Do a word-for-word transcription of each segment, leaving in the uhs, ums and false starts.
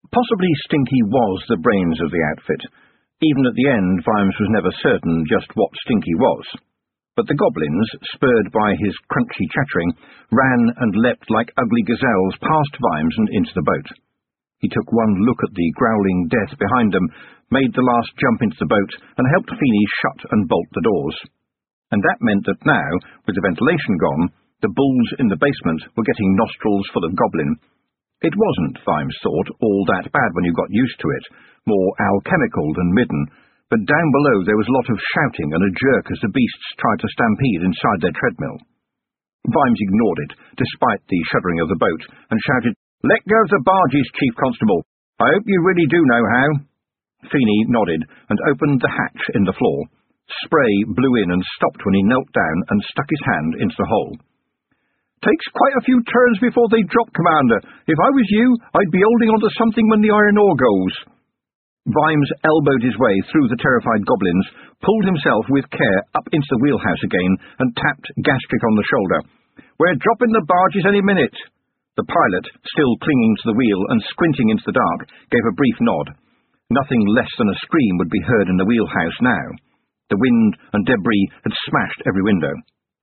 Possibly Stinky was the brains of the outfit. Even at the end, Vimes was never certain just what Stinky was. But the goblins, spurred by his crunchy chattering, ran and leapt like ugly gazelles past Vimes and into the boat. He took one look at the growling death behind them, made the last jump into the boat, and helped Feeny shut and bolt the doors. And that meant that now, with the ventilation gone, the bulls in the basement were getting nostrils full of goblin. It wasn't, Vimes thought, all that bad when you got used to it, more alchemical than midden, but down below there was a lot of shouting and a jerk as the beasts tried to stampede inside their treadmill. Vimes ignored it, despite the shuddering of the boat, and shouted, "Let go of the barges, Chief Constable. I hope you really do know how." Feeny nodded and opened the hatch in the floor. Spray blew in and stopped when he knelt down and stuck his hand into the hole. "Takes quite a few turns before they drop, Commander. If I was you, I'd be holding on to something when the iron ore goes." Vimes elbowed his way through the terrified goblins, pulled himself with care up into the wheelhouse again, and tapped Gastric on the shoulder. "We're dropping the barges any minute." The pilot, still clinging to the wheel and squinting into the dark, gave a brief nod. Nothing less than a scream would be heard in the wheelhouse now. The wind and debris had smashed every window.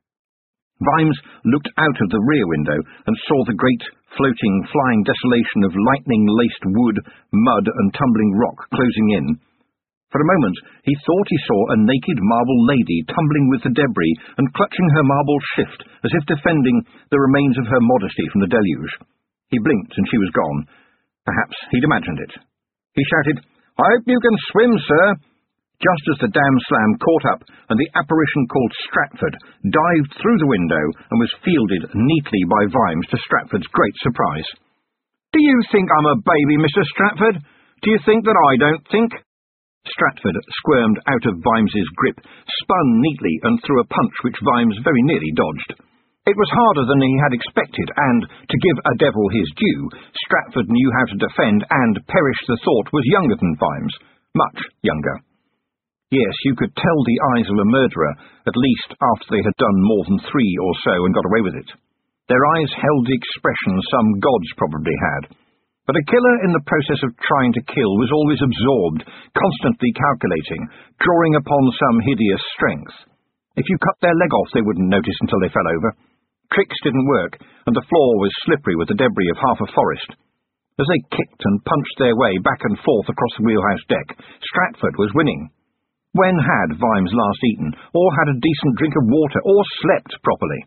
Vimes looked out of the rear window and saw the great, floating, flying desolation of lightning-laced wood, mud and tumbling rock closing in. For a moment he thought he saw a naked marble lady tumbling with the debris and clutching her marble shift as if defending the remains of her modesty from the deluge. He blinked and she was gone. Perhaps he'd imagined it. He shouted, "I hope you can swim, sir." Just as the dam slam caught up and the apparition called Stratford dived through the window and was fielded neatly by Vimes to Stratford's great surprise. "Do you think I'm a baby, Mister Stratford? Do you think that I don't think?" Stratford squirmed out of Vimes's grip, spun neatly and threw a punch which Vimes very nearly dodged. It was harder than he had expected, and, to give a devil his due, Stratford knew how to defend, and, perish the thought, was younger than Vimes. Much younger. Yes, you could tell the eyes of a murderer, at least after they had done more than three or so and got away with it. Their eyes held the expression some gods probably had. But a killer in the process of trying to kill was always absorbed, constantly calculating, drawing upon some hideous strength. If you cut their leg off, they wouldn't notice until they fell over. Tricks didn't work, and the floor was slippery with the debris of half a forest. As they kicked and punched their way back and forth across the wheelhouse deck, Stratford was winning. When had Vimes last eaten, or had a decent drink of water, or slept properly?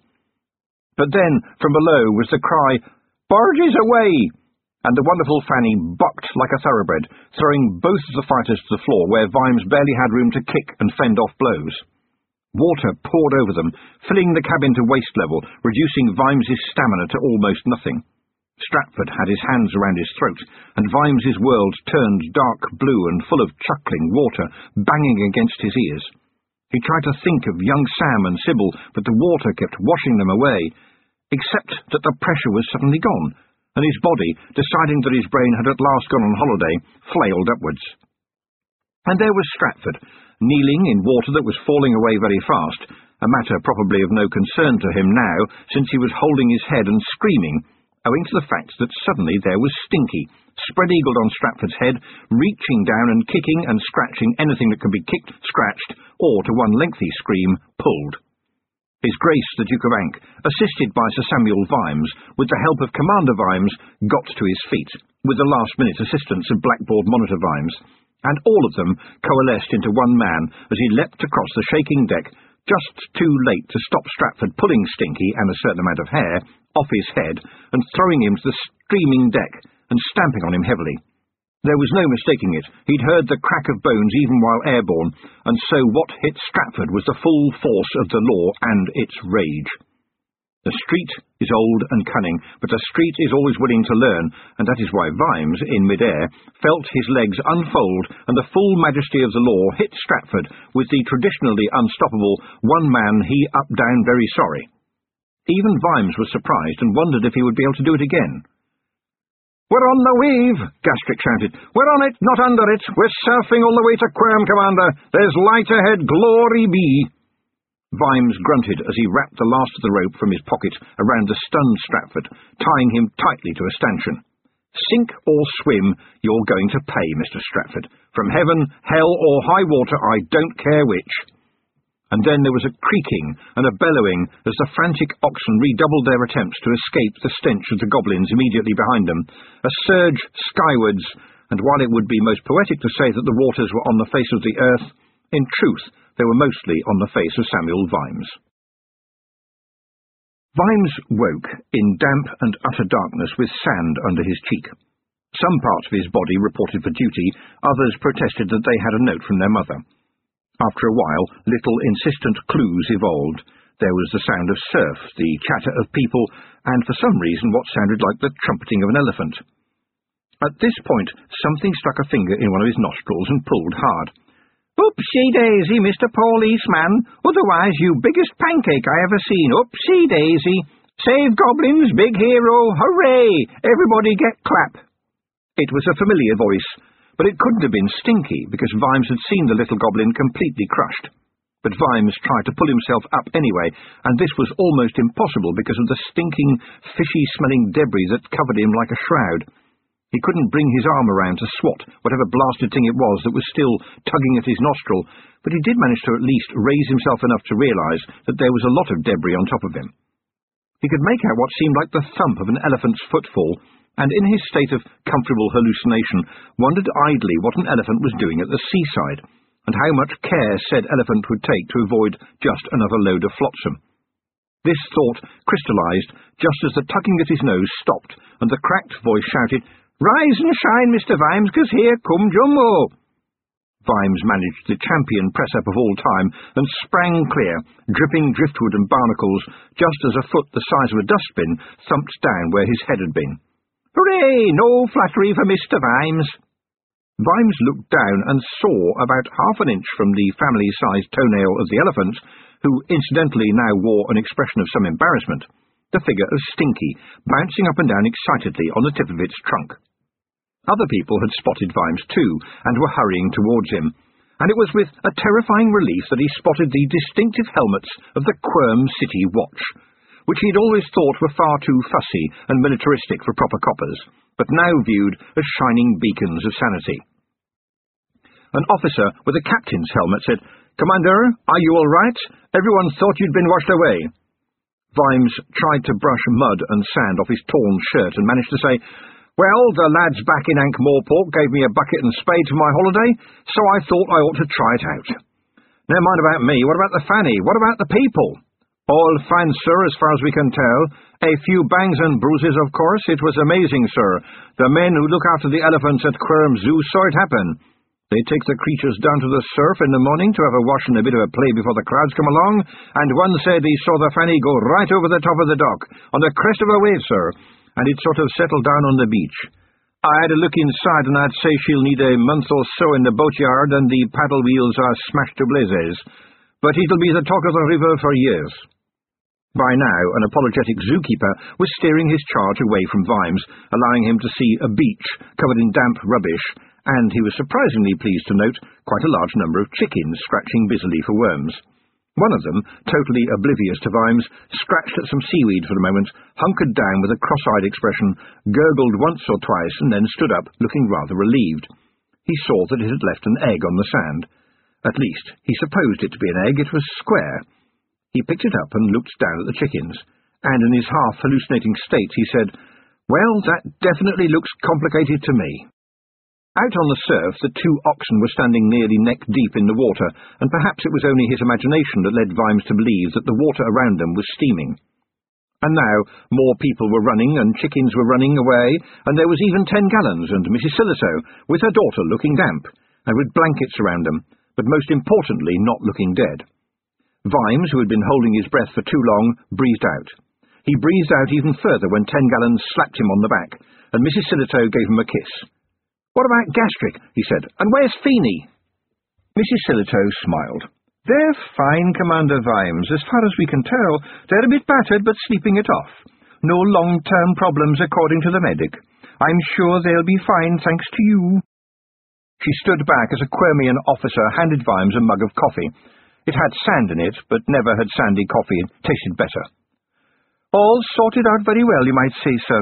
But then, from below, was the cry, "Barges away!" and the wonderful Fanny bucked like a thoroughbred, throwing both of the fighters to the floor where Vimes barely had room to kick and fend off blows. Water poured over them, filling the cabin to waist level, reducing Vimes's stamina to almost nothing. Stratford had his hands around his throat, and Vimes's world turned dark blue and full of chuckling water banging against his ears. He tried to think of young Sam and Sybil, but the water kept washing them away, except that the pressure was suddenly gone, and his body, deciding that his brain had at last gone on holiday, flailed upwards. And there was Stratford, kneeling in water that was falling away very fast, a matter probably of no concern to him now, since he was holding his head and screaming, owing to the fact that suddenly there was Stinky, spread-eagled on Stratford's head, reaching down and kicking and scratching anything that could be kicked, scratched, or, to one lengthy scream, pulled. His Grace the Duke of Ankh, assisted by Sir Samuel Vimes, with the help of Commander Vimes, got to his feet, with the last-minute assistance of Blackboard Monitor Vimes, and all of them coalesced into one man as he leapt across the shaking deck, just too late to stop Stratford pulling Stinky and a certain amount of hair off his head and throwing him to the streaming deck and stamping on him heavily. There was no mistaking it. He'd heard the crack of bones even while airborne, and so what hit Stratford was the full force of the law and its rage. The street is old and cunning, but the street is always willing to learn, and that is why Vimes, in mid-air, felt his legs unfold, and the full majesty of the law hit Stratford with the traditionally unstoppable one man he up down very sorry. Even Vimes was surprised and wondered if he would be able to do it again. "We're on the wave!" Gastric shouted. "We're on it, not under it! We're surfing all the way to Quirm, Commander! There's light ahead, glory be!" Vimes grunted as he wrapped the last of the rope from his pocket around the stunned Stratford, tying him tightly to a stanchion. Sink or swim, you're going to pay, Mister Stratford. From heaven, hell, or high water, I don't care which. And then there was a creaking and a bellowing as the frantic oxen redoubled their attempts to escape the stench of the goblins immediately behind them, a surge skywards, and while it would be most poetic to say that the waters were on the face of the earth, in truth they were mostly on the face of Samuel Vimes. Vimes woke in damp and utter darkness with sand under his cheek. Some parts of his body reported for duty, others protested that they had a note from their mother. After a while, little insistent clues evolved. There was the sound of surf, the chatter of people, and for some reason what sounded like the trumpeting of an elephant. At this point, something stuck a finger in one of his nostrils and pulled hard. "Oopsie-daisy, Mister Policeman! Otherwise you biggest pancake I ever seen! Oopsie-daisy! Save goblins, big hero! Hooray! Everybody get clap!" It was a familiar voice, but it couldn't have been Stinky, because Vimes had seen the little goblin completely crushed. But Vimes tried to pull himself up anyway, and this was almost impossible because of the stinking, fishy-smelling debris that covered him like a shroud. He couldn't bring his arm around to swat whatever blasted thing it was that was still tugging at his nostril, but he did manage to at least raise himself enough to realise that there was a lot of debris on top of him. He could make out what seemed like the thump of an elephant's footfall, and in his state of comfortable hallucination wondered idly what an elephant was doing at the seaside, and how much care said elephant would take to avoid just another load of flotsam. This thought crystallised just as the tugging at his nose stopped, and the cracked voice shouted, "Rise and shine, Mister Vimes, 'cause here come Jumbo!" Vimes managed the champion press-up of all time, and sprang clear, dripping driftwood and barnacles, just as a foot the size of a dustbin thumped down where his head had been. "Hooray! No flattery for Mister Vimes!" Vimes looked down and saw, about half an inch from the family-sized toenail of the elephant, who incidentally now wore an expression of some embarrassment, the figure of Stinky, bouncing up and down excitedly on the tip of its trunk. Other people had spotted Vimes too, and were hurrying towards him, and it was with a terrifying relief that he spotted the distinctive helmets of the Quirm City Watch, which he had always thought were far too fussy and militaristic for proper coppers, but now viewed as shining beacons of sanity. An officer with a captain's helmet said, "Commander, are you all right? Everyone thought you'd been washed away." Vimes tried to brush mud and sand off his torn shirt and managed to say, "Well, the lads back in Ankh-Morpork gave me a bucket and spade for my holiday, so I thought I ought to try it out. Never mind about me, what about the fanny? What about the people?" "All fine, sir, as far as we can tell. A few bangs and bruises, of course. It was amazing, sir. The men who look after the elephants at Quirm Zoo saw it happen. They take the creatures down to the surf in the morning to have a wash and a bit of a play before the crowds come along, and one said he saw the fanny go right over the top of the dock, on the crest of a wave, sir, and it sort of settled down on the beach. I had a look inside, and I'd say she'll need a month or so in the boatyard, and the paddle wheels are smashed to blazes. But it'll be the talk of the river for years." By now, an apologetic zookeeper was steering his charge away from Vimes, allowing him to see a beach covered in damp rubbish, and he was surprisingly pleased to note quite a large number of chickens scratching busily for worms. One of them, totally oblivious to Vimes, scratched at some seaweed for a moment, hunkered down with a cross-eyed expression, gurgled once or twice, and then stood up, looking rather relieved. He saw that it had left an egg on the sand. At least, he supposed it to be an egg. It was square. He picked it up and looked down at the chickens, and in his half-hallucinating state he said, "Well, that definitely looks complicated to me." Out on the surf, the two oxen were standing nearly neck-deep in the water, and perhaps it was only his imagination that led Vimes to believe that the water around them was steaming. And now more people were running, and chickens were running away, and there was even ten gallons, and Missus Sillitoe, with her daughter looking damp, and with blankets around them, but most importantly not looking dead. Vimes, who had been holding his breath for too long, breathed out. He breathed out even further when ten gallons slapped him on the back, and Missus Sillitoe gave him a kiss. "What about Gastric?" he said. "And where's Feeny?" Missus Sillitoe smiled. "They're fine, Commander Vimes. As far as we can tell, they're a bit battered, but sleeping it off. No long-term problems, according to the medic. I'm sure they'll be fine, thanks to you." She stood back as a Quirmian officer handed Vimes a mug of coffee. It had sand in it, but never had sandy coffee tasted better. "All sorted out very well, you might say, sir.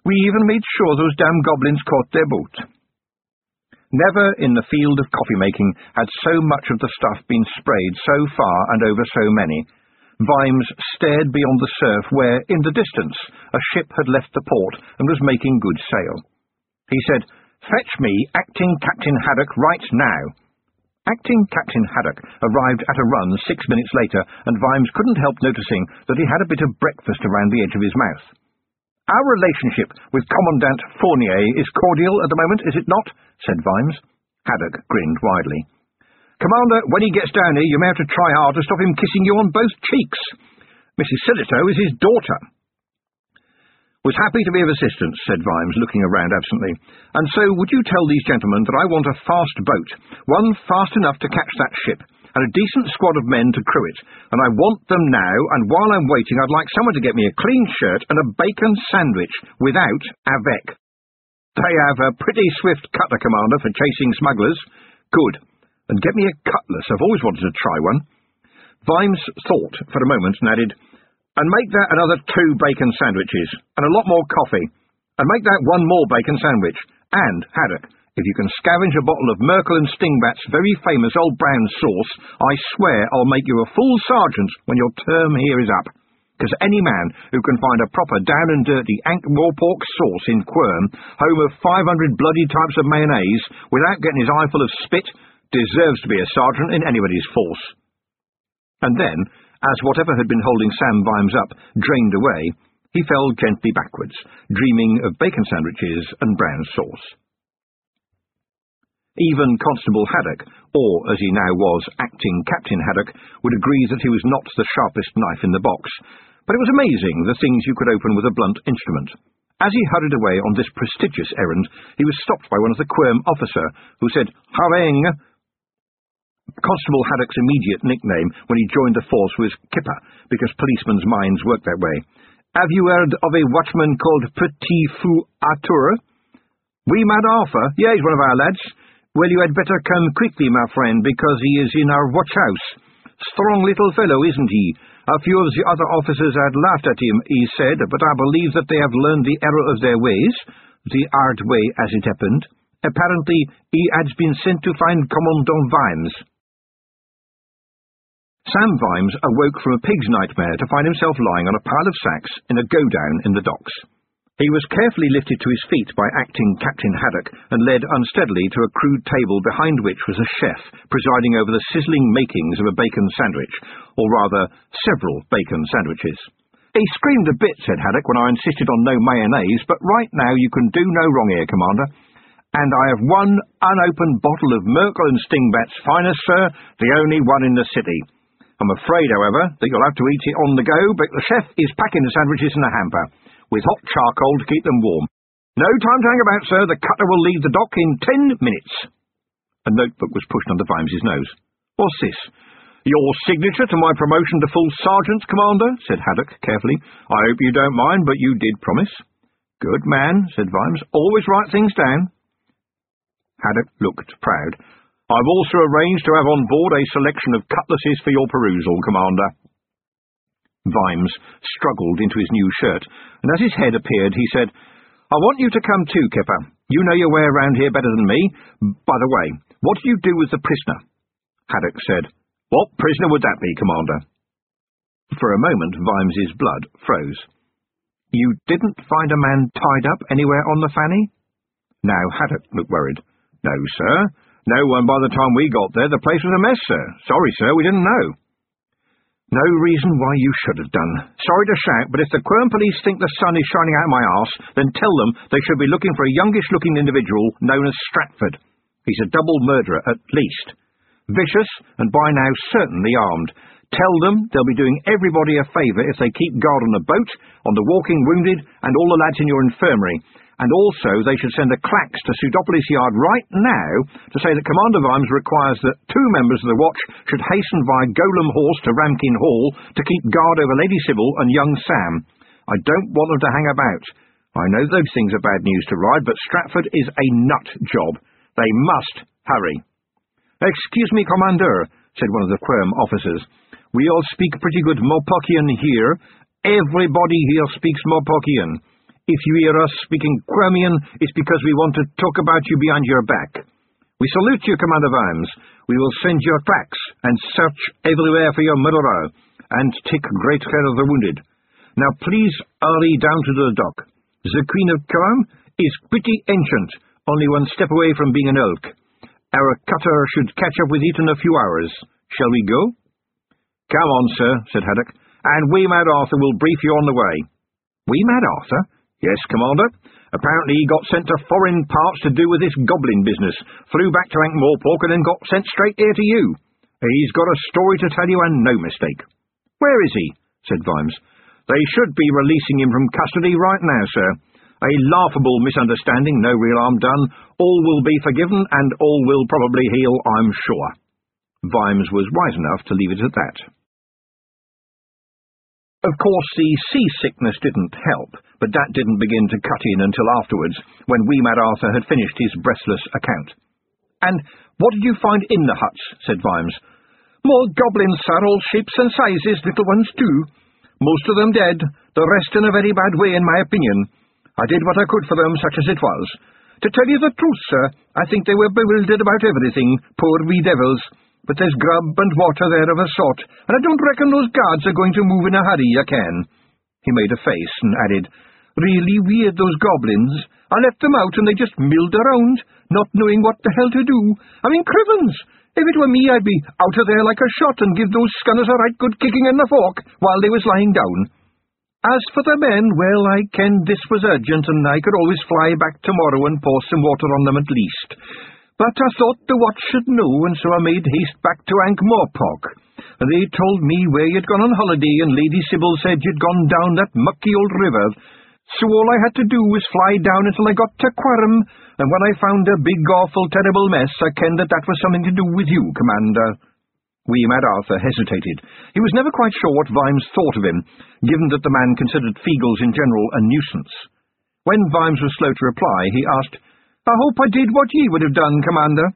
We even made sure those damn goblins caught their boat. Never in the field of coffee-making had so much of the stuff been sprayed so far and over so many. Vimes stared beyond the surf where, in the distance, a ship had left the port and was making good sail. He said, "Fetch me Acting Captain Haddock right now." Acting Captain Haddock arrived at a run six minutes later, and Vimes couldn't help noticing that he had a bit of breakfast around the edge of his mouth. "Our relationship with Commandant Fournier is cordial at the moment, is it not?" said Vimes. Haddock grinned widely. "Commander, when he gets down here, you may have to try hard to stop him kissing you on both cheeks. Missus Sillitoe is his daughter." "Was happy to be of assistance," said Vimes, looking around absently. "And so would you tell these gentlemen that I want a fast boat, one fast enough to catch that ship, and a decent squad of men to crew it, and I want them now, and while I'm waiting I'd like someone to get me a clean shirt and a bacon sandwich, without avec. They have a pretty swift cutter, Commander, for chasing smugglers." "Good. And get me a cutlass. I've always wanted to try one." Vimes thought for a moment and added, "And make that another two bacon sandwiches, and a lot more coffee, and make that one more bacon sandwich. And, Haddock, if you can scavenge a bottle of Merkel and Stingbat's very famous Old Brown sauce, I swear I'll make you a full sergeant when your term here is up. Because any man who can find a proper down-and-dirty Ankh-Morpork sauce in Quirm, home of five hundred bloody types of mayonnaise, without getting his eye full of spit, deserves to be a sergeant in anybody's force." And then, as whatever had been holding Sam Vimes up drained away, he fell gently backwards, dreaming of bacon sandwiches and brown sauce. Even Constable Haddock, or as he now was, Acting Captain Haddock, would agree that he was not the sharpest knife in the box, but it was amazing the things you could open with a blunt instrument. As he hurried away on this prestigious errand, he was stopped by one of the Quirm officer, who said, "Harangue." Constable Haddock's immediate nickname when he joined the force was Kipper, because policemen's minds work that way. "Have you heard of a watchman called Petit Fou Arthur?" "We, Mad Arthur? Yeah, he's one of our lads." "Well, you had better come quickly, my friend, because he is in our watch-house. Strong little fellow, isn't he? A few of the other officers had laughed at him, he said, but I believe that they have learned the error of their ways, the hard way, as it happened. Apparently, he had been sent to find Commandant Vimes." Sam Vimes awoke from a pig's nightmare to find himself lying on a pile of sacks in a go-down in the docks. He was carefully lifted to his feet by Acting Captain Haddock and led unsteadily to a crude table behind which was a chef presiding over the sizzling makings of a bacon sandwich, or rather, several bacon sandwiches. "He screamed a bit," said Haddock, "when I insisted on no mayonnaise, but right now you can do no wrong here, Commander. And I have one unopened bottle of Merkel and Stingbat's finest, sir, the only one in the city. I'm afraid, however, that you'll have to eat it on the go, but the chef is packing the sandwiches in a hamper, with hot charcoal to keep them warm. No time to hang about, sir. The cutter will leave the dock in ten minutes." A notebook was pushed under Vimes's nose. "What's this?" "Your signature to my promotion to full sergeant, Commander," said Haddock carefully. "I hope you don't mind, but you did promise." "Good man," said Vimes. "Always write things down." Haddock looked proud. "I've also arranged to have on board a selection of cutlasses for your perusal, Commander." Vimes struggled into his new shirt, and as his head appeared, he said, "I want you to come too, Kipper. You know your way around here better than me. By the way, what did you do with the prisoner?" Haddock said, "What prisoner would that be, Commander?" For a moment, Vimes's blood froze. "You didn't find a man tied up anywhere on the Fanny?" Now Haddock looked worried. "No, sir. No one by the time we got there. The place was a mess, sir. Sorry, sir, we didn't know." "No reason why you should have done. Sorry to shout, but if the Quirm police think the sun is shining out of my arse, then tell them they should be looking for a youngish-looking individual known as Stratford. He's a double murderer, at least. Vicious, and by now certainly armed. Tell them they'll be doing everybody a favour if they keep guard on the boat, on the walking wounded, and all the lads in your infirmary. And also they should send a clacks to Pseudopolis Yard right now to say that Commander Vimes requires that two members of the watch should hasten via Golem Horse to Ramkin Hall to keep guard over Lady Sybil and young Sam. I don't want them to hang about. I know those things are bad news to ride, but Stratford is a nut job. They must hurry." "Excuse me, Commander," said one of the Quirm officers. "We all speak pretty good Morpocian here. Everybody here speaks Morpocian. If you hear us speaking Quirmian, it's because we want to talk about you behind your back. We salute you, Commander Vimes. We will send your tracks and search everywhere for your murderer, and take great care of the wounded. Now please hurry down to the dock. The Queen of Quirm is pretty ancient, only one step away from being an elk. Our cutter should catch up with it in a few hours. Shall we go? Come on, sir, said Haddock, and Wemad Arthur will brief you on the way. Wemad Arthur? Yes, Commander. Apparently he got sent to foreign parts to do with this goblin business, flew back to Ankh-Morpork, and then got sent straight here to you. He's got a story to tell you, and no mistake. Where is he? Said Vimes. They should be releasing him from custody right now, sir. A laughable misunderstanding, no real harm done. All will be forgiven, and all will probably heal, I'm sure. Vimes was wise enough to leave it at that. Of course, the seasickness didn't help, but that didn't begin to cut in until afterwards, when Wemad Arthur had finished his breathless account. And what did you find in the huts? Said Vimes. More goblins, sir, all shapes and sizes, little ones too. Most of them dead, the rest in a very bad way, in my opinion. I did what I could for them, such as it was. To tell you the truth, sir, I think they were bewildered about everything, poor wee devils. But there's grub and water there of a sort, and I don't reckon those guards are going to move in a hurry, I can. He made a face and added, Really weird, those goblins. I left them out and they just milled around, not knowing what the hell to do. I mean, crivens! If it were me, I'd be out of there like a shot and give those scunners a right good kicking in the fork while they was lying down. As for the men, well, I ken this was urgent, and I could always fly back tomorrow and pour some water on them at least. But I thought the watch should know, and so I made haste back to Ankh-Morpork. They told me where you'd gone on holiday, and Lady Sybil said you'd gone down that mucky old river. So all I had to do was fly down until I got to Quirm, and when I found a big, awful, terrible mess, I kenned that that was something to do with you, Commander. Wemad Arthur hesitated. He was never quite sure what Vimes thought of him, given that the man considered Feagles in general a nuisance. When Vimes was slow to reply, he asked, I hope I did what ye would have done, Commander.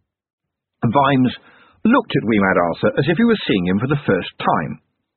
Vimes looked at Wemad Arthur as if he was seeing him for the first time.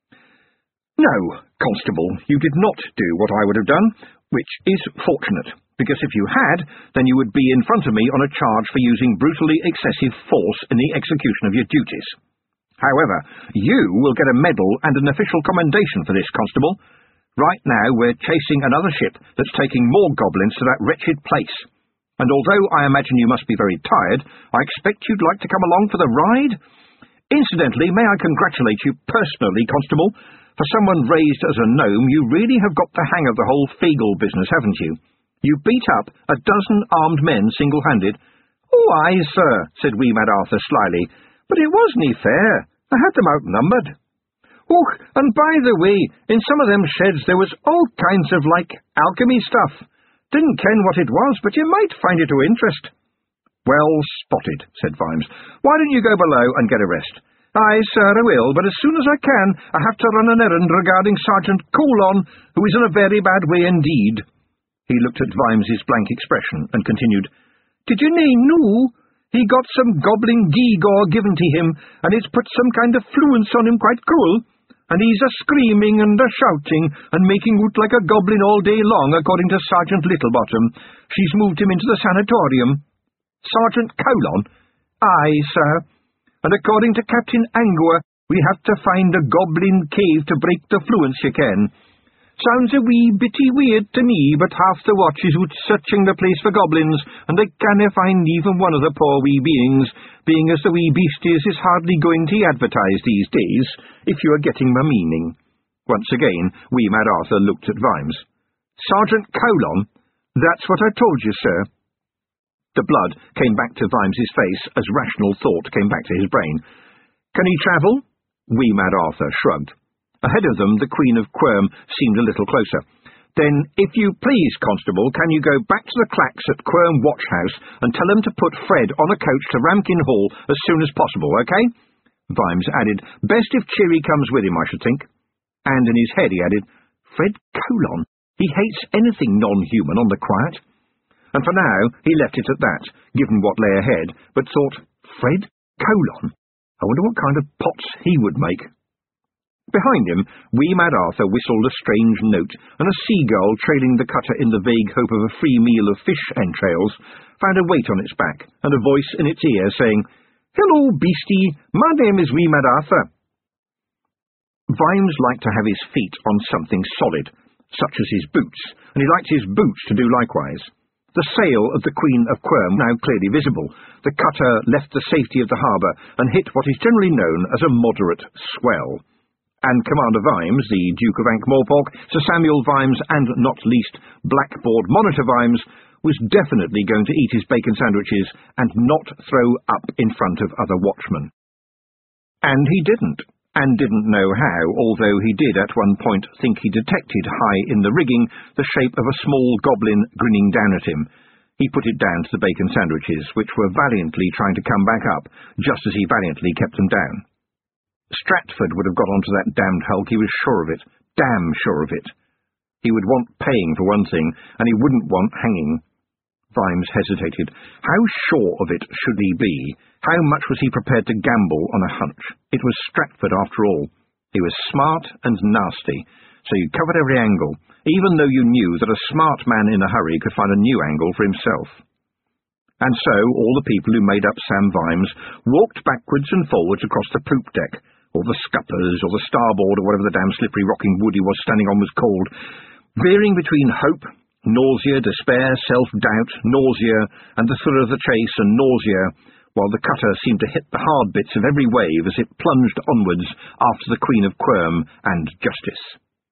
No, Constable, you did not do what I would have done, which is fortunate, because if you had, then you would be in front of me on a charge for using brutally excessive force in the execution of your duties. However, you will get a medal and an official commendation for this, Constable. Right now we're chasing another ship that's taking more goblins to that wretched place. And although I imagine you must be very tired, I expect you'd like to come along for the ride? Incidentally, may I congratulate you personally, Constable? For someone raised as a gnome, you really have got the hang of the whole Feagle business, haven't you? You beat up a dozen armed men single-handed. Oh, aye, sir, said Wemad Arthur slyly, but it wasn't fair. I had them outnumbered. Oh, and by the way, in some of them sheds there was all kinds of, like, alchemy stuff. Didn't ken what it was, but you might find it of interest. Well spotted, said Vimes. Why don't you go below and get a rest? Aye, sir, I will, but as soon as I can, I have to run an errand regarding Sergeant Colon, who is in a very bad way indeed. He looked at Vimes's blank expression and continued, Did you nae know? He got some goblin gewgaw given to him, and it's put some kind of fluence on him quite cruel. And he's a-screaming and a-shouting and making out like a goblin all day long, according to Sergeant Littlebottom. She's moved him into the sanatorium. Sergeant Colon? Aye, sir. And according to Captain Angua, we have to find a goblin cave to break the fluence, you ken. Sounds a wee bitty weird to me, but half the watch is out searching the place for goblins, and they canna find even one of the poor wee beings, being as the wee beasties is hardly going to advertise these days, if you are getting my meaning. Once again, Wemad Arthur looked at Vimes. Sergeant Colon? That's what I told you, sir. The blood came back to Vimes's face as rational thought came back to his brain. Can he travel? Wemad Arthur shrugged. Ahead of them, the Queen of Quirm seemed a little closer. Then, if you please, Constable, can you go back to the clacks at Quirm Watch House and tell them to put Fred on a coach to Ramkin Hall as soon as possible, okay? Vimes added, best if Cheery comes with him, I should think. And in his head he added, Fred Colon? He hates anything non-human on the quiet. And for now, he left it at that, given what lay ahead, but thought, Fred Colon? I wonder what kind of pots he would make. Behind him, wee Mad Arthur whistled a strange note, and a seagull, trailing the cutter in the vague hope of a free meal of fish entrails, found a weight on its back, and a voice in its ear saying, "Hello, beastie, my name is wee Mad Arthur." Vimes liked to have his feet on something solid, such as his boots, and he liked his boots to do likewise. The sail of the Queen of Quirm now clearly visible, the cutter left the safety of the harbour and hit what is generally known as a moderate swell. And Commander Vimes, the Duke of Ankh-Morpork, Sir Samuel Vimes, and not least Blackboard Monitor Vimes, was definitely going to eat his bacon sandwiches and not throw up in front of other watchmen. And he didn't, and didn't know how, although he did at one point think he detected high in the rigging the shape of a small goblin grinning down at him. He put it down to the bacon sandwiches, which were valiantly trying to come back up, just as he valiantly kept them down. Stratford would have got onto that damned hulk, he was sure of it, damn sure of it. He would want paying for one thing, and he wouldn't want hanging. Vimes hesitated. How sure of it should he be? How much was he prepared to gamble on a hunch? It was Stratford after all. He was smart and nasty, so you covered every angle, even though you knew that a smart man in a hurry could find a new angle for himself. And so all the people who made up Sam Vimes walked backwards and forwards across the poop deck, or the scuppers, or the starboard, or whatever the damn slippery rocking wood he was standing on was called, veering between hope, nausea, despair, self-doubt, nausea, and the thrill of the chase and nausea, while the cutter seemed to hit the hard bits of every wave as it plunged onwards after the Queen of Quirm and Justice.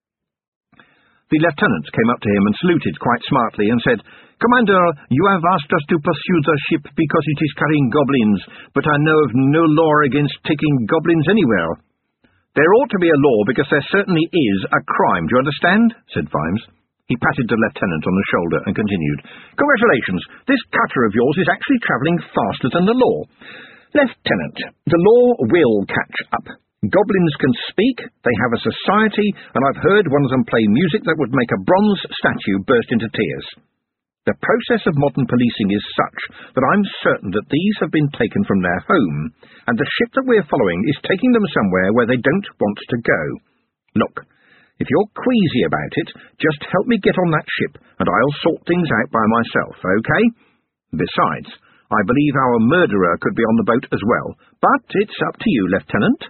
The lieutenant came up to him and saluted quite smartly and said, "Commander, you have asked us to pursue the ship because it is carrying goblins, but I know of no law against taking goblins anywhere." "There ought to be a law, because there certainly is a crime, do you understand?" said Vimes. He patted the lieutenant on the shoulder and continued, "Congratulations, this cutter of yours is actually travelling faster than the law. Lieutenant, the law will catch up. Goblins can speak, they have a society, and I've heard one of them play music that would make a bronze statue burst into tears. The process of modern policing is such that I'm certain that these have been taken from their home, and the ship that we're following is taking them somewhere where they don't want to go. Look, if you're queasy about it, just help me get on that ship, and I'll sort things out by myself, okay? Besides, I believe our murderer could be on the boat as well, but it's up to you, Lieutenant."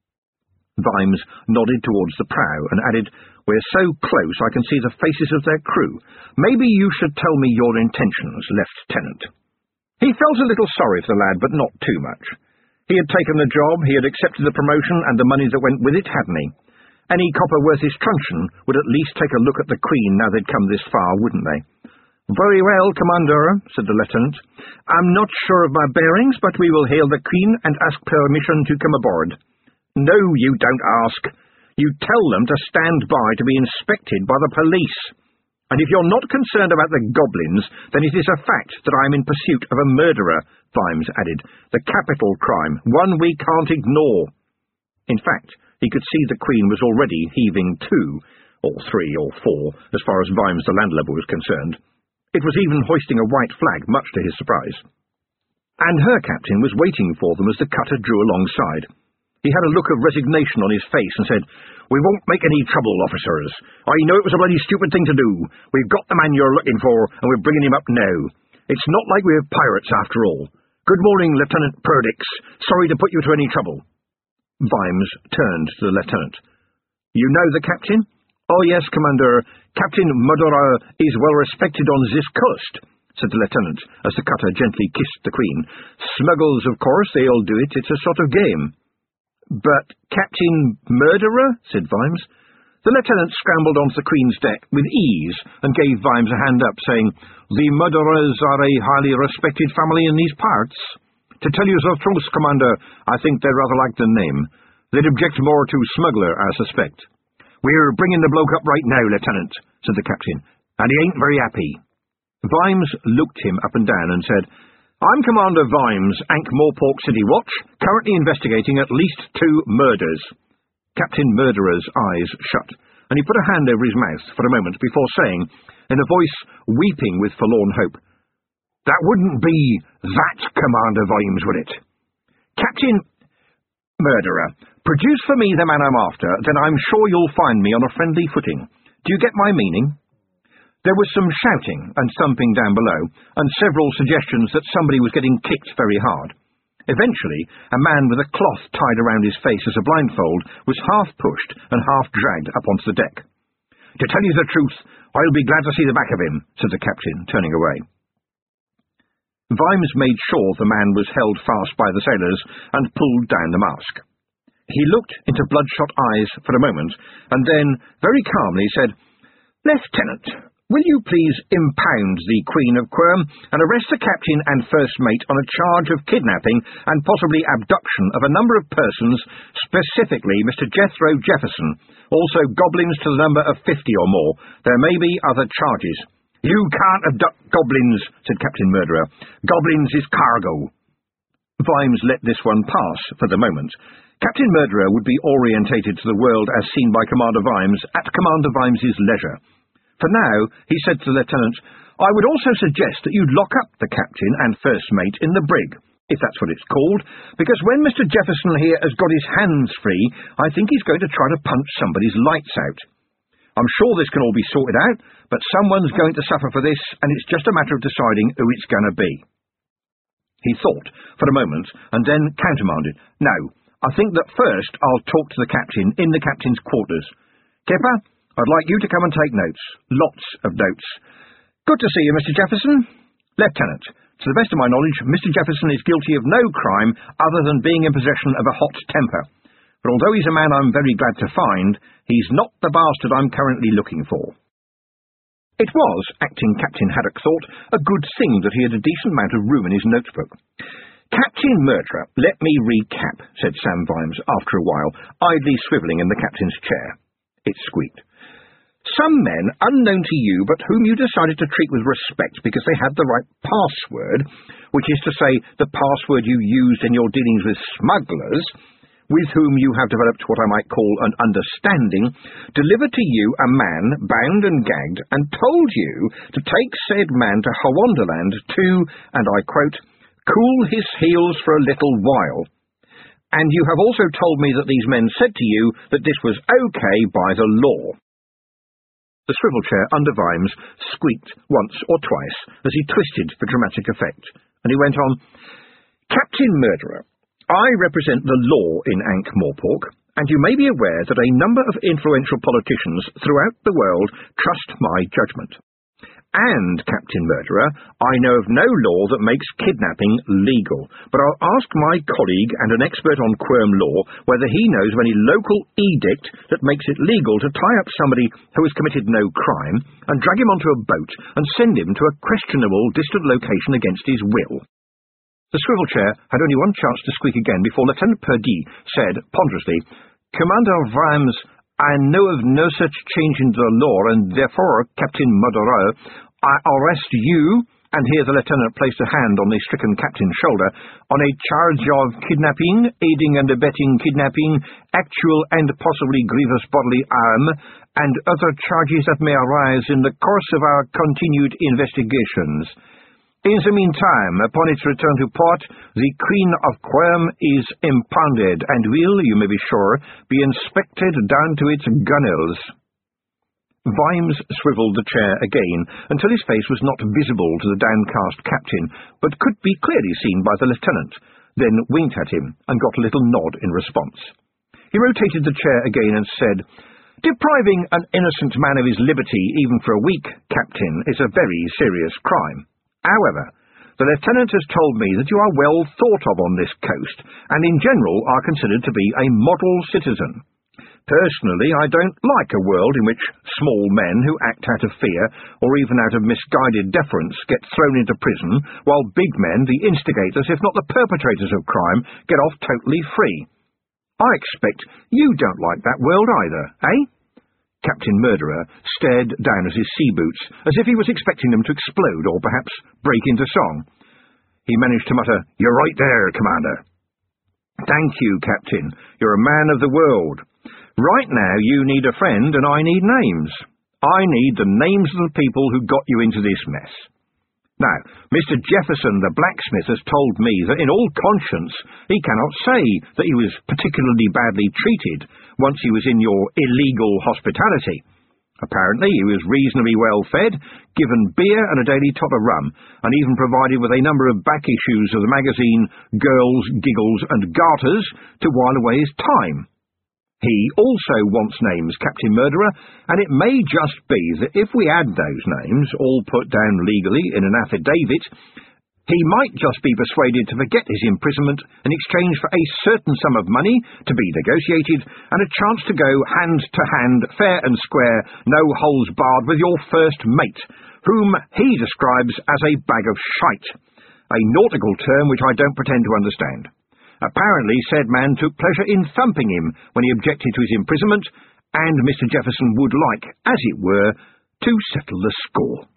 Vimes nodded towards the prow and added, "We're so close I can see the faces of their crew. Maybe you should tell me your intentions, Lieutenant." He felt a little sorry for the lad, but not too much. He had taken the job, he had accepted the promotion and the money that went with it, hadn't he? Any copper worth his truncheon would at least take a look at the Queen now they'd come this far, wouldn't they? "Very well, Commander," said the lieutenant. "I'm not sure of my bearings, but we will hail the Queen and ask permission to come aboard." "No, you don't ask. You tell them to stand by to be inspected by the police. And if you're not concerned about the goblins, then it is a fact that I am in pursuit of a murderer," Vimes added. "The capital crime, one we can't ignore." In fact, he could see the Queen was already heaving two, or three, or four, as far as Vimes the landlubber was concerned. It was even hoisting a white flag, much to his surprise. And her captain was waiting for them as the cutter drew alongside. He had a look of resignation on his face and said, "We won't make any trouble, officers. I know it was a bloody stupid thing to do. We've got the man you're looking for, and we're bringing him up now. It's not like we're pirates after all. Good morning, Lieutenant Perdix. Sorry to put you to any trouble." Vimes turned to the lieutenant. "You know the captain?" "Oh, yes, Commander. Captain Murderer is well respected on this coast," said the lieutenant, as the cutter gently kissed the Queen. "Smuggles, of course, they all do it. It's a sort of game." "But Captain Murderer?" said Vimes. The lieutenant scrambled onto the Queen's deck with ease and gave Vimes a hand up, saying, "The Murderers are a highly respected family in these parts. To tell you the truth, Commander, I think they rather like the name. They'd object more to smuggler, I suspect." "We're bringing the bloke up right now, Lieutenant," said the captain, "and he ain't very happy." Vimes looked him up and down and said, "I'm Commander Vimes, Ankh-Morpork City Watch, currently investigating at least two murders." Captain Murderer's eyes shut, and he put a hand over his mouth for a moment before saying, in a voice weeping with forlorn hope, "That wouldn't be that, Commander Vimes, would it?" "Captain, Murderer, produce for me the man I'm after, then I'm sure you'll find me on a friendly footing. Do you get my meaning? There was some shouting and thumping down below, and several suggestions that somebody was getting kicked very hard. Eventually, a man with a cloth tied around his face as a blindfold was half pushed and half dragged up onto the deck. To tell you the truth, I'll be glad to see the back of him, said the captain, turning away. Vimes made sure the man was held fast by the sailors and pulled down the mask. He looked into bloodshot eyes for a moment, and then, very calmly, said, "Lieutenant, will you please impound the Queen of Quirm and arrest the captain and first mate on a charge of kidnapping and possibly abduction of a number of persons, specifically Mister Jethro Jefferson, also goblins to the number of fifty or more. There may be other charges." "You can't abduct goblins," said Captain Murderer. "Goblins is cargo." Vimes let this one pass for the moment. Captain Murderer would be orientated to the world as seen by Commander Vimes at Commander Vimes's leisure. For now, he said to the lieutenant, "I would also suggest that you lock up the captain and first mate in the brig, if that's what it's called, because when Mister Jefferson here has got his hands free, I think he's going to try to punch somebody's lights out. I'm sure this can all be sorted out, but someone's going to suffer for this, and it's just a matter of deciding who it's going to be." He thought for a moment, and then countermanded, "No, I think that first I'll talk to the captain in the captain's quarters. Kipper, I'd like you to come and take notes. Lots of notes. Good to see you, Mister Jefferson. Lieutenant, to the best of my knowledge, Mister Jefferson is guilty of no crime other than being in possession of a hot temper. But although he's a man I'm very glad to find, he's not the bastard I'm currently looking for." It was, acting Captain Haddock thought, a good thing that he had a decent amount of room in his notebook. "Captain Murderer, let me recap," said Sam Vimes after a while, idly swivelling in the captain's chair. It squeaked. "Some men, unknown to you, but whom you decided to treat with respect because they had the right password, which is to say, the password you used in your dealings with smugglers, with whom you have developed what I might call an understanding, delivered to you a man bound and gagged, and told you to take said man to Hawonderland to, and I quote, cool his heels for a little while. And you have also told me that these men said to you that this was okay by the law." The swivel chair under Vimes squeaked once or twice as he twisted for dramatic effect, and he went on, "Captain Murderer, I represent the law in Ankh-Morpork, and you may be aware that a number of influential politicians throughout the world trust my judgment. And, Captain Murderer, I know of no law that makes kidnapping legal, but I'll ask my colleague and an expert on Quirm law whether he knows of any local edict that makes it legal to tie up somebody who has committed no crime and drag him onto a boat and send him to a questionable distant location against his will." The swivel chair had only one chance to squeak again before Lieutenant Perdee said, ponderously, "Commander Vimes, I know of no such change in the law, and therefore, Captain Murderer, I arrest you," and here the lieutenant placed a hand on the stricken captain's shoulder, "on a charge of kidnapping, aiding and abetting kidnapping, actual and possibly grievous bodily harm, and other charges that may arise in the course of our continued investigations. In the meantime, upon its return to port, the Queen of Quirm is impounded, and will, you may be sure, be inspected down to its gunwales." Vimes swivelled the chair again, until his face was not visible to the downcast captain, but could be clearly seen by the lieutenant, then winked at him, and got a little nod in response. He rotated the chair again and said, "Depriving an innocent man of his liberty, even for a week, Captain, is a very serious crime. However, the lieutenant has told me that you are well thought of on this coast, and in general are considered to be a model citizen. Personally, I don't like a world in which small men who act out of fear, or even out of misguided deference, get thrown into prison, while big men, the instigators, if not the perpetrators of crime, get off totally free. I expect you don't like that world either, eh?" Captain Murderer stared down at his sea boots, as if he was expecting them to explode or perhaps break into song. He managed to mutter, "You're right there, Commander." "Thank you, Captain. You're a man of the world. Right now you need a friend and I need names. I need the names of the people who got you into this mess." Now, Mister Jefferson, the blacksmith, has told me that in all conscience he cannot say that he was particularly badly treated once he was in your illegal hospitality. Apparently he was reasonably well fed, given beer and a daily tot of rum, and even provided with a number of back issues of the magazine Girls, Giggles and Garters to while away his time. He also wants names, Captain Murderer, and it may just be that if we add those names, all put down legally in an affidavit, he might just be persuaded to forget his imprisonment in exchange for a certain sum of money to be negotiated and a chance to go hand to hand, fair and square, no holes barred with your first mate, whom he describes as a bag of shite, a nautical term which I don't pretend to understand. Apparently said man took pleasure in thumping him when he objected to his imprisonment, and Mister Jefferson would like, as it were, to settle the score.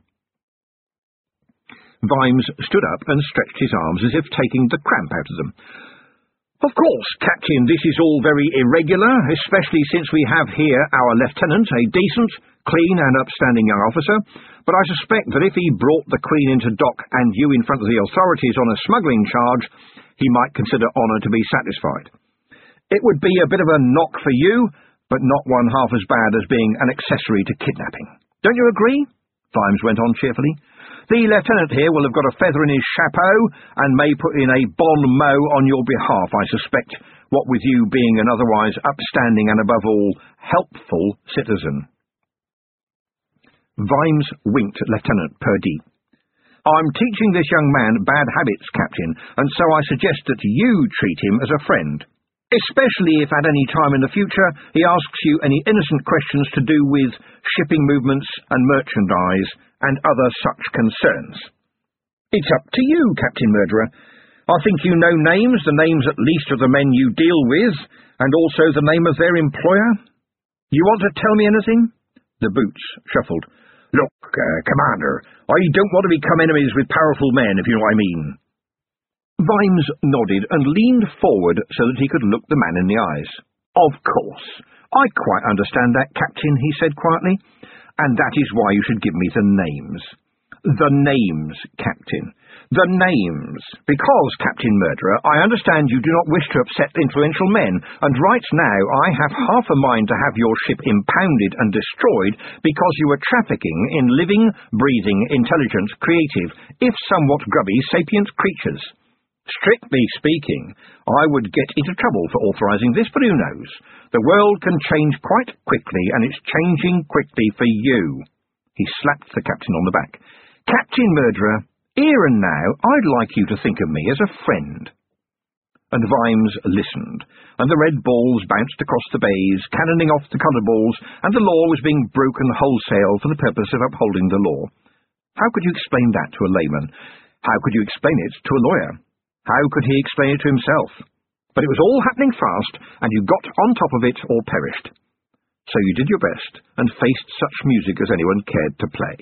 Vimes stood up and stretched his arms as if taking the cramp out of them. "Of course, Captain, this is all very irregular, especially since we have here our lieutenant, a decent, clean and upstanding young officer, but I suspect that if he brought the Queen into dock and you in front of the authorities on a smuggling charge, he might consider honour to be satisfied. It would be a bit of a knock for you, but not one half as bad as being an accessory to kidnapping. Don't you agree?" Vimes went on cheerfully. "The lieutenant here will have got a feather in his chapeau, and may put in a bon mot on your behalf, I suspect, what with you being an otherwise upstanding and, above all, helpful citizen." Vimes winked at Lieutenant Purdy. "I'm teaching this young man bad habits, Captain, and so I suggest that you treat him as a friend, especially if at any time in the future he asks you any innocent questions to do with shipping movements and merchandise and other such concerns. It's up to you, Captain Murderer. I think you know names, the names at least of the men you deal with, and also the name of their employer. You want to tell me anything?" The boots shuffled. "Look, uh, Commander, I don't want to become enemies with powerful men, if you know what I mean." Vimes nodded and leaned forward so that he could look the man in the eyes. "Of course, I quite understand that, Captain," he said quietly, "and that is why you should give me the names. The names, Captain. The names. Because, Captain Murderer, I understand you do not wish to upset influential men, and right now I have half a mind to have your ship impounded and destroyed because you are trafficking in living, breathing, intelligent, creative, if somewhat grubby, sapient creatures. Strictly speaking, I would get into trouble for authorizing this, but who knows? The world can change quite quickly, and it's changing quickly for you." He slapped the captain on the back. "Captain Murderer, here and now, I'd like you to think of me as a friend." And Vimes listened, and the red balls bounced across the bays, cannoning off the coloured balls, and the law was being broken wholesale for the purpose of upholding the law. How could you explain that to a layman? How could you explain it to a lawyer? How could he explain it to himself? But it was all happening fast, and you got on top of it or perished. So you did your best, and faced such music as anyone cared to play.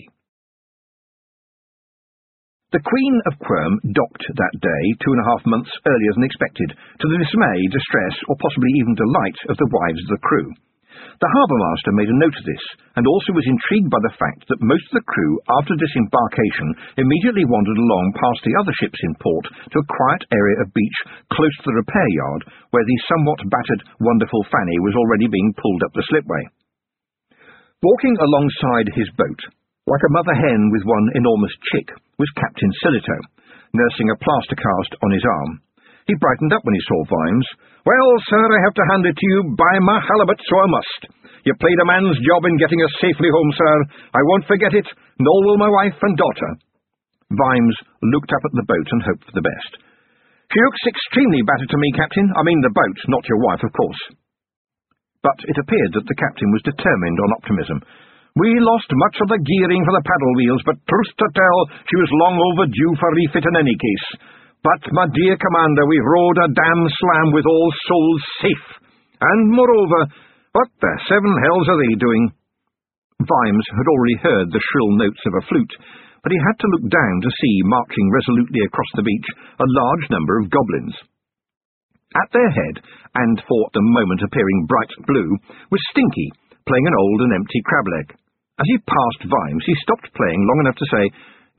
The Queen of Quirm docked that day two and a half months earlier than expected, to the dismay, distress, or possibly even delight of the wives of the crew. The harbour-master made a note of this, and also was intrigued by the fact that most of the crew, after disembarkation, immediately wandered along past the other ships in port to a quiet area of beach close to the repair yard, where the somewhat battered Wonderful Fanny was already being pulled up the slipway. Walking alongside his boat, like a mother hen with one enormous chick, was Captain Silito, nursing a plaster cast on his arm. He brightened up when he saw Vimes. "Well, sir, I have to hand it to you by my halibut, so I must. You played a man's job in getting us safely home, sir. I won't forget it, nor will my wife and daughter." Vimes looked up at the boat and hoped for the best. "She looks extremely battered to me, Captain. I mean the boat, not your wife, of course." But it appeared that the captain was determined on optimism. "We lost much of the gearing for the paddle wheels, but truth to tell, she was long overdue for refit in any case. But, my dear Commander, we've rowed a damn slam with all souls safe. And, moreover, what the seven hells are they doing?" Vimes had already heard the shrill notes of a flute, but he had to look down to see, marching resolutely across the beach, a large number of goblins. At their head, and for the moment appearing bright blue, was Stinky, playing an old and empty crab leg. As he passed Vimes, he stopped playing long enough to say,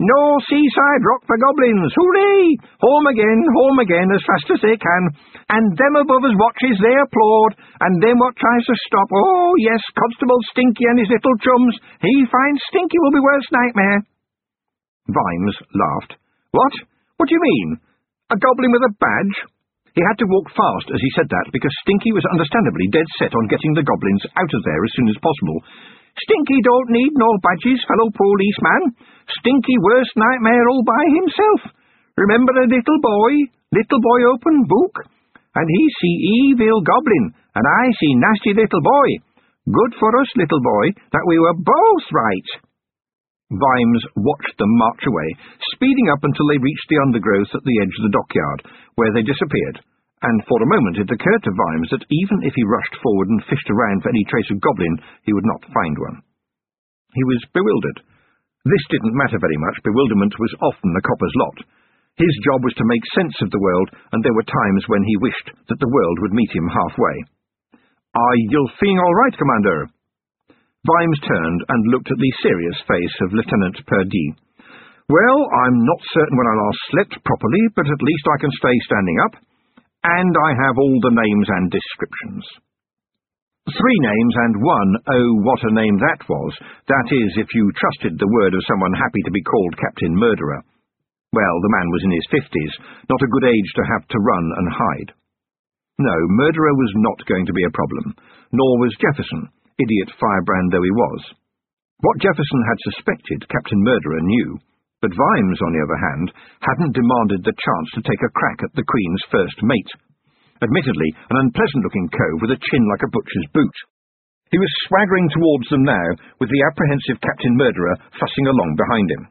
No seaside rock for goblins! Hooray! Home again, home again, as fast as they can. And them above us watches, they applaud, and them what tries to stop. Oh, yes, Constable Stinky and his little chums. He finds Stinky will be worst nightmare. Vimes laughed. What? What do you mean? A goblin with a badge? He had to walk fast as he said that, because Stinky was understandably dead set on getting the goblins out of there as soon as possible. Stinky don't need no badges, fellow policeman. Stinky worst nightmare all by himself. Remember the little boy? Little boy open book? And he see evil goblin, and I see nasty little boy. Good for us, little boy, that we were both right. Vimes watched them march away, speeding up until they reached the undergrowth at the edge of the dockyard, where they disappeared, and for a moment it occurred to Vimes that even if he rushed forward and fished around for any trace of goblin, he would not find one. He was bewildered. This didn't matter very much. Bewilderment was often the copper's lot. His job was to make sense of the world, and there were times when he wished that the world would meet him halfway. "Are you feeling all right, Commander?" Vimes turned and looked at the serious face of Lieutenant Perdee. "Well, I'm not certain when I last slept properly, but at least I can stay standing up. And I have all the names and descriptions." Three names and one, oh, what a name that was. That is, if you trusted the word of someone happy to be called Captain Murderer. Well, the man was in his fifties, not a good age to have to run and hide. No, Murderer was not going to be a problem, nor was Jefferson, idiot firebrand though he was. What Jefferson had suspected, Captain Murderer knew, but Vimes, on the other hand, hadn't demanded the chance to take a crack at the Queen's first mate. Admittedly, an unpleasant-looking cove with a chin like a butcher's boot. He was swaggering towards them now, with the apprehensive Captain Murderer fussing along behind him.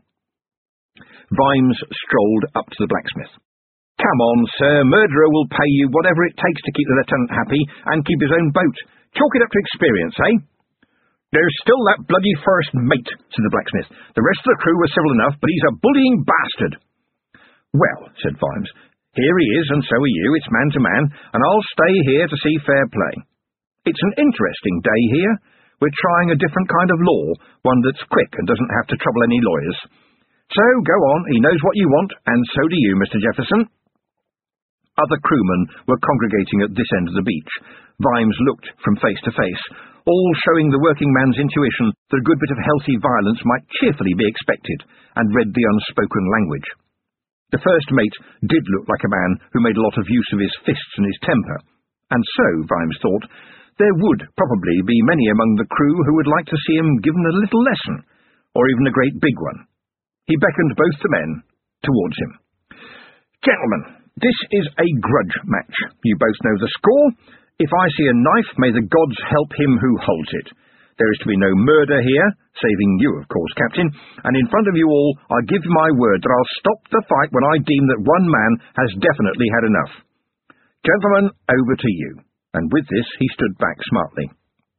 Vimes strolled up to the blacksmith. "Come on, sir, Murderer will pay you whatever it takes to keep the lieutenant happy and keep his own boat. Chalk it up to experience, eh?" "There's still that bloody first mate," said the blacksmith. "The rest of the crew were civil enough, but he's a bullying bastard." "Well," said Vimes, "here he is, and so are you. It's man to man, and I'll stay here to see fair play. It's an interesting day here. We're trying a different kind of law, one that's quick and doesn't have to trouble any lawyers. So, go on, he knows what you want, and so do you, Mister Jefferson." Other crewmen were congregating at this end of the beach. Vimes looked from face to face, all showing the working man's intuition that a good bit of healthy violence might cheerfully be expected, and read the unspoken language. The first mate did look like a man who made a lot of use of his fists and his temper, and so, Vimes thought, there would probably be many among the crew who would like to see him given a little lesson, or even a great big one. He beckoned both the men towards him. "Gentlemen, this is a grudge match. You both know the score. If I see a knife, may the gods help him who holds it. There is to be no murder here, saving you, of course, Captain, and in front of you all, I give my word that I'll stop the fight when I deem that one man has definitely had enough. Gentlemen, over to you." And with this, he stood back smartly.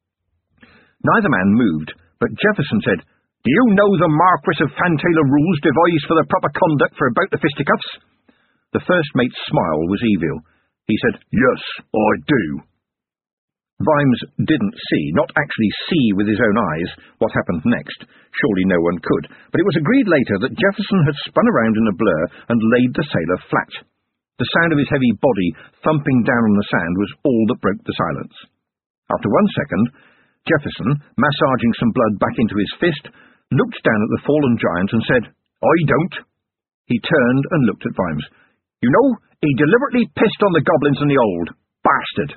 Neither man moved, but Jefferson said, "Do you know the Marquis of Fantaylor rules devised for the proper conduct for a bout of fisticuffs?" The first mate's smile was evil. He said, "Yes, I do." Vimes didn't see, not actually see with his own eyes, what happened next. Surely no one could. But it was agreed later that Jefferson had spun around in a blur and laid the sailor flat. The sound of his heavy body thumping down on the sand was all that broke the silence. After one second, Jefferson, massaging some blood back into his fist, looked down at the fallen giant and said, "I don't." He turned and looked at Vimes. "You know, he deliberately pissed on the goblins and the old bastard."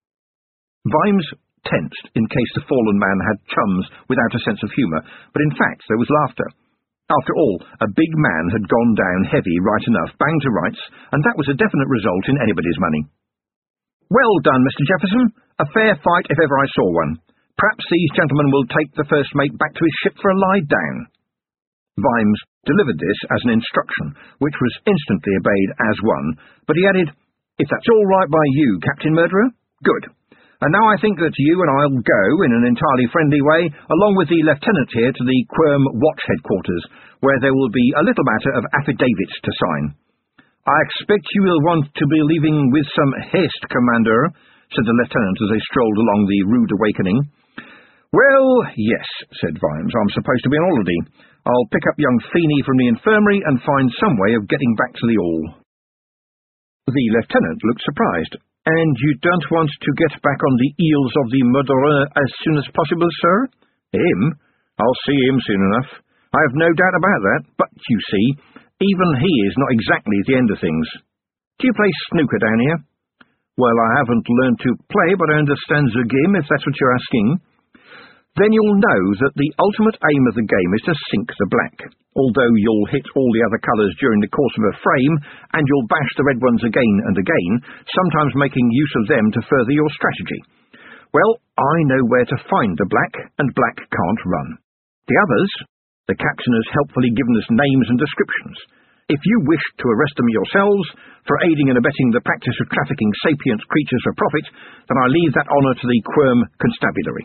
Vimes tensed in case the fallen man had chums without a sense of humour, but in fact there was laughter. After all, a big man had gone down heavy right enough, bang to rights, and that was a definite result in anybody's money. "Well done, Mister Jefferson. A fair fight if ever I saw one. Perhaps these gentlemen will take the first mate back to his ship for a lie down." Vimes delivered this as an instruction, which was instantly obeyed as one, but he added, "If that's all right by you, Captain Murderer, good. And now I think that you and I'll go, in an entirely friendly way, along with the lieutenant here to the Quirm Watch headquarters, where there will be a little matter of affidavits to sign. I expect you will want to be leaving with some haste, Commander," said the lieutenant as they strolled along the rude awakening. "Well, yes," said Vimes. "I'm supposed to be on holiday. I'll pick up young Feeney from the infirmary and find some way of getting back to the Hall." The lieutenant looked surprised. "And you don't want to get back on the heels of the murderer as soon as possible, sir?" "Him? I'll see him soon enough. I have no doubt about that. But, you see, even he is not exactly at the end of things. Do you play snooker down here?" "Well, I haven't learned to play, but I understand the game, if that's what you're asking." "Then you'll know that the ultimate aim of the game is to sink the black, although you'll hit all the other colours during the course of a frame, and you'll bash the red ones again and again, sometimes making use of them to further your strategy. Well, I know where to find the black, and black can't run. The others, the captain has helpfully given us names and descriptions. If you wish to arrest them yourselves for aiding and abetting the practice of trafficking sapient creatures for profit, then I leave that honour to the Quirm Constabulary."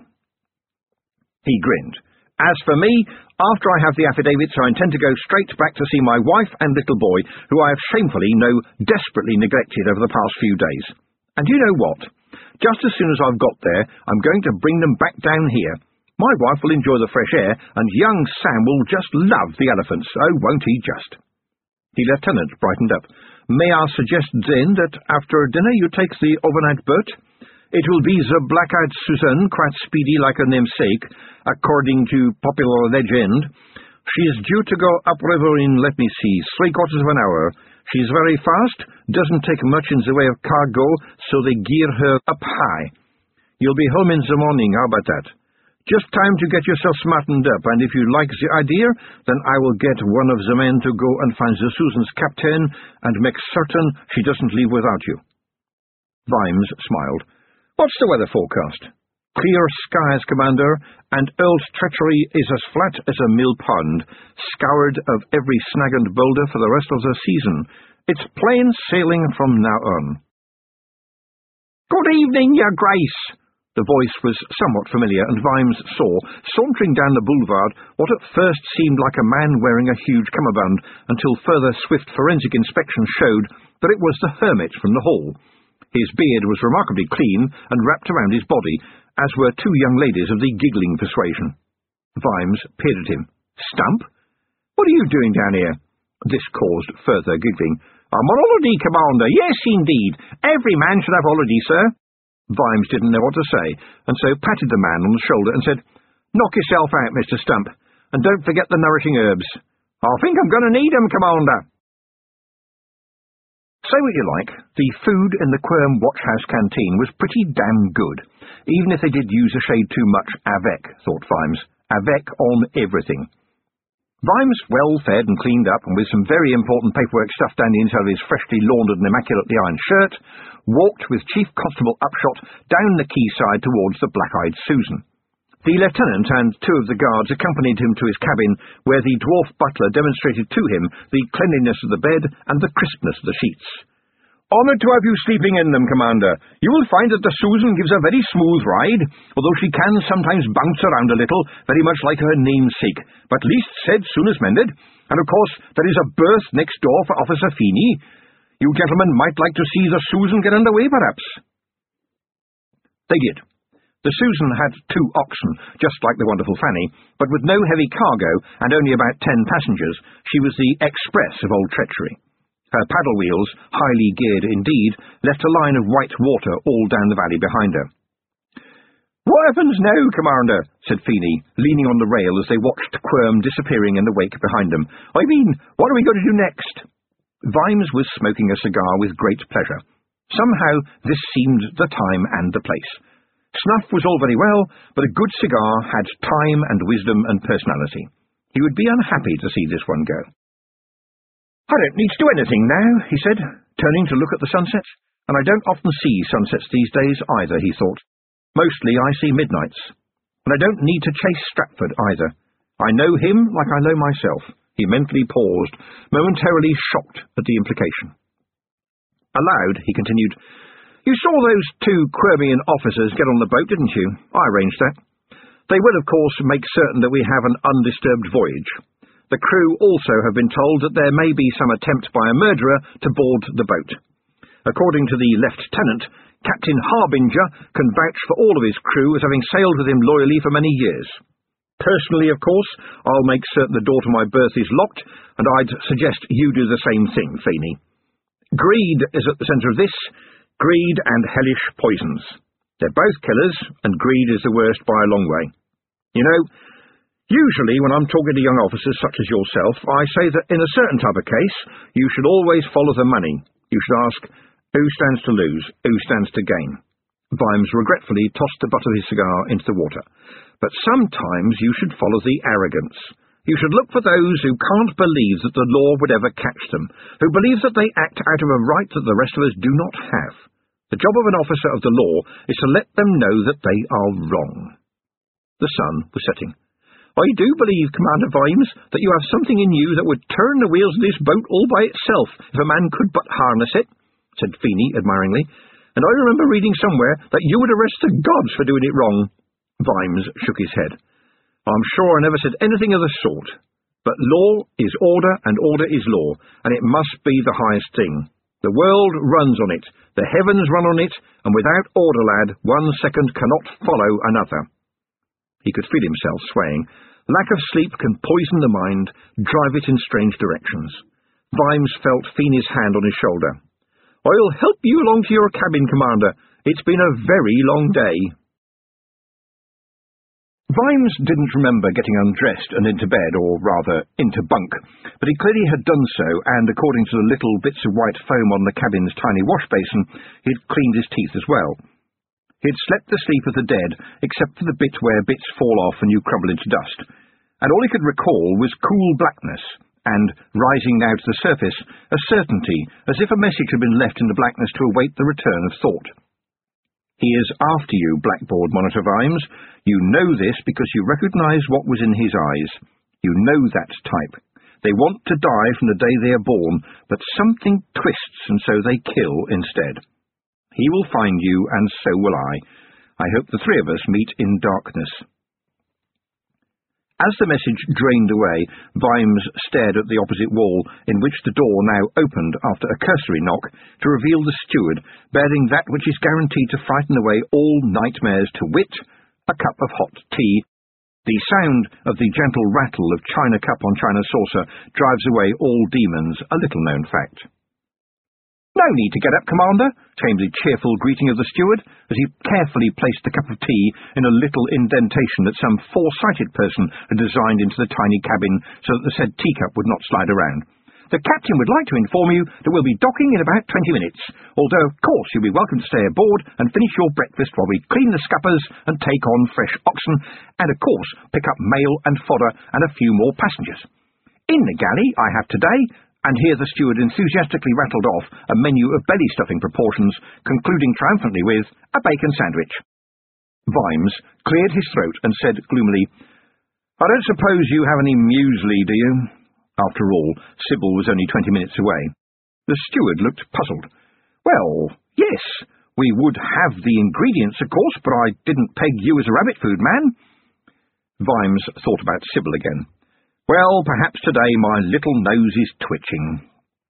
He grinned. "As for me, after I have the affidavits, I intend to go straight back to see my wife and little boy, who I have shamefully, no, desperately neglected over the past few days. And you know what? Just as soon as I've got there, I'm going to bring them back down here. My wife will enjoy the fresh air, and young Sam will just love the elephants. Oh, won't he just?" The lieutenant brightened up. "May I suggest, then, that after dinner you take the overnight boat? It will be the black-eyed Susan, quite speedy like her namesake, according to popular legend. She is due to go upriver in, let me see, three-quarters of an hour. She is very fast, doesn't take much in the way of cargo, so they gear her up high. You'll be home in the morning, how about that? Just time to get yourself smartened up, and if you like the idea, then I will get one of the men to go and find the Susan's captain, and make certain she doesn't leave without you." Vimes smiled. "What's the weather forecast?" "Clear skies, Commander, and Earl's treachery is as flat as a mill pond, scoured of every snag and boulder for the rest of the season. It's plain sailing from now on." "Good evening, Your Grace." The voice was somewhat familiar, and Vimes saw, sauntering down the boulevard, what at first seemed like a man wearing a huge cummerbund, until further swift forensic inspection showed that it was the hermit from the Hall. His beard was remarkably clean and wrapped around his body, as were two young ladies of the giggling persuasion. Vimes peered at him. "Stump? What are you doing down here?" This caused further giggling. "I'm on holiday, Commander. Yes, indeed. Every man should have holiday, sir." Vimes didn't know what to say, and so patted the man on the shoulder and said, "Knock yourself out, Mister Stump, and don't forget the nourishing herbs. I think I'm going to need 'em, Commander." Say what you like, the food in the Quirm Watchhouse canteen was pretty damn good, even if they did use a shade too much avec, thought Vimes. Avec on everything. Vimes, well fed and cleaned up, and with some very important paperwork stuffed down the inside of his freshly laundered and immaculately ironed shirt, walked with Chief Constable Upshot down the quayside towards the Black-Eyed Susan. The lieutenant and two of the guards accompanied him to his cabin, where the dwarf butler demonstrated to him the cleanliness of the bed and the crispness of the sheets. "Honoured to have you sleeping in them, Commander. You will find that the Susan gives a very smooth ride, although she can sometimes bounce around a little, very much like her namesake, but least said, soon as mended. And of course, there is a berth next door for Officer Feeney. You gentlemen might like to see the Susan get under way, perhaps." They did. The Susan had two oxen, just like the wonderful Fanny, but with no heavy cargo and only about ten passengers. She was the express of old treachery. Her paddle wheels, highly geared indeed, left a line of white water all down the valley behind her. "What happens now, Commander?" said Feeney, leaning on the rail as they watched Quirm disappearing in the wake behind them. "I mean, what are we going to do next?" Vimes was smoking a cigar with great pleasure. Somehow this seemed the time and the place. Snuff was all very well, but a good cigar had time and wisdom and personality. He would be unhappy to see this one go. "I don't need to do anything now," he said, turning to look at the sunset, "and I don't often see sunsets these days either," he thought. "Mostly I see midnights. And I don't need to chase Stratford either. I know him like I know myself." He mentally paused, momentarily shocked at the implication. Aloud, he continued, "You saw those two Quirmian officers get on the boat, didn't you? I arranged that. They will, of course, make certain that we have an undisturbed voyage. The crew also have been told that there may be some attempt by a murderer to board the boat. According to the lieutenant, Captain Harbinger can vouch for all of his crew as having sailed with him loyally for many years. Personally, of course, I'll make certain the door to my berth is locked, and I'd suggest you do the same thing, Feeney. Greed is at the centre of this, greed and hellish poisons. They're both killers, and greed is the worst by a long way. You know, usually when I'm talking to young officers such as yourself, I say that in a certain type of case, you should always follow the money. You should ask, who stands to lose, who stands to gain? Vimes regretfully tossed the butt of his cigar into the water. But sometimes you should follow the arrogance. You should look for those who can't believe that the law would ever catch them, who believe that they act out of a right that the rest of us do not have. The job of an officer of the law is to let them know that they are wrong. The sun was setting. I do believe, Commander Vimes, that you have something in you that would turn the wheels of this boat all by itself if a man could but harness it, said Feeney admiringly, and I remember reading somewhere that you would arrest the gods for doing it wrong. Vimes shook his head. I'm sure I never said anything of the sort. But law is order, and order is law, and it must be the highest thing. The world runs on it, the heavens run on it, and without order, lad, one second cannot follow another. He could feel himself swaying. Lack of sleep can poison the mind, drive it in strange directions. Vimes felt Feeney's hand on his shoulder. I'll help you along to your cabin, Commander. It's been a very long day. Vimes didn't remember getting undressed and into bed, or rather, into bunk, but he clearly had done so, and according to the little bits of white foam on the cabin's tiny wash basin, he'd cleaned his teeth as well. He'd slept the sleep of the dead, except for the bit where bits fall off and you crumble into dust, and all he could recall was cool blackness, and, rising now to the surface, a certainty, as if a message had been left in the blackness to await the return of thought. He is after you, Blackboard Monitor Vimes. You know this because you recognise what was in his eyes. You know that type. They want to die from the day they are born, but something twists and so they kill instead. He will find you, and so will I. I hope the three of us meet in darkness. As the message drained away, Vimes stared at the opposite wall, in which the door now opened after a cursory knock, to reveal the steward, bearing that which is guaranteed to frighten away all nightmares, to wit, a cup of hot tea. The sound of the gentle rattle of china cup on china saucer drives away all demons, a little-known fact. No need to get up, Commander, came the cheerful greeting of the steward, as he carefully placed the cup of tea in a little indentation that some foresighted person had designed into the tiny cabin so that the said teacup would not slide around. The captain would like to inform you that we'll be docking in about twenty minutes, although, of course, you'll be welcome to stay aboard and finish your breakfast while we clean the scuppers and take on fresh oxen, and, of course, pick up mail and fodder and a few more passengers. In the galley I have today, and here the steward enthusiastically rattled off a menu of belly-stuffing proportions, concluding triumphantly with a bacon sandwich. Vimes cleared his throat and said gloomily, I don't suppose you have any muesli, do you? After all, Sybil was only twenty minutes away. The steward looked puzzled. Well, yes, we would have the ingredients, of course, but I didn't peg you as a rabbit food man. Vimes thought about Sybil again. Well, perhaps today my little nose is twitching.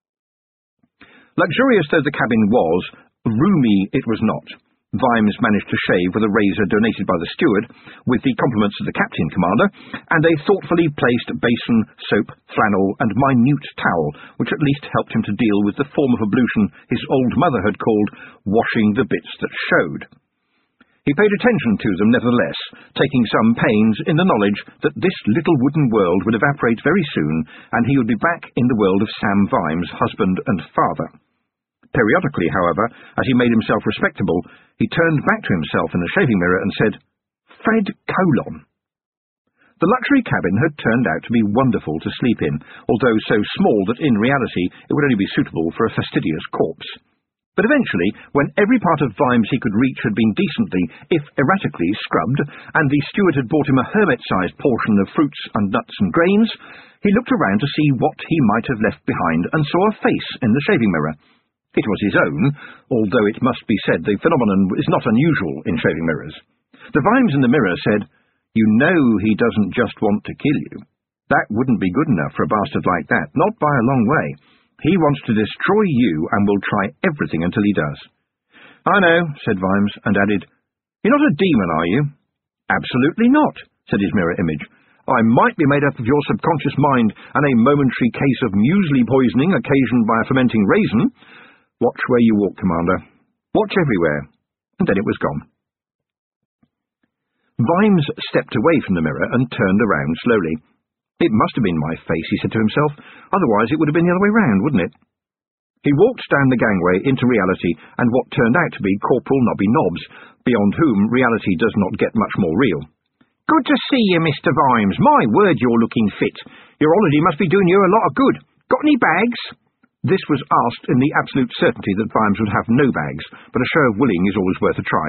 Luxurious though the cabin was, roomy it was not. Vimes managed to shave with a razor donated by the steward, with the compliments of the captain, Commander, and a thoughtfully placed basin, soap, flannel, and minute towel, which at least helped him to deal with the form of ablution his old mother had called washing the bits that showed. He paid attention to them, nevertheless, taking some pains in the knowledge that this little wooden world would evaporate very soon, and he would be back in the world of Sam Vimes, husband and father. Periodically, however, as he made himself respectable, he turned back to himself in the shaving mirror and said, Fred Colon. The luxury cabin had turned out to be wonderful to sleep in, although so small that in reality it would only be suitable for a fastidious corpse. But eventually, when every part of Vimes he could reach had been decently, if erratically, scrubbed, and the steward had brought him a hermit-sized portion of fruits and nuts and grains, he looked around to see what he might have left behind and saw a face in the shaving mirror. It was his own, although it must be said the phenomenon is not unusual in shaving mirrors. The Vimes in the mirror said, You know he doesn't just want to kill you. That wouldn't be good enough for a bastard like that, not by a long way. He wants to destroy you and will try everything until he does. I know, said Vimes, and added, You're not a demon, are you? Absolutely not, said his mirror image. I might be made up of your subconscious mind and a momentary case of muesli poisoning occasioned by a fermenting raisin. Watch where you walk, Commander. Watch everywhere. And then it was gone. Vimes stepped away from the mirror and turned around slowly. It must have been my face, he said to himself. Otherwise it would have been the other way round, wouldn't it? He walked down the gangway into reality and what turned out to be Corporal Nobby Nobbs, beyond whom reality does not get much more real. Good to see you, Mister Vimes. My word, you're looking fit. Your holiday must be doing you a lot of good. Got any bags? This was asked in the absolute certainty that Vimes would have no bags, but a show of willing is always worth a try.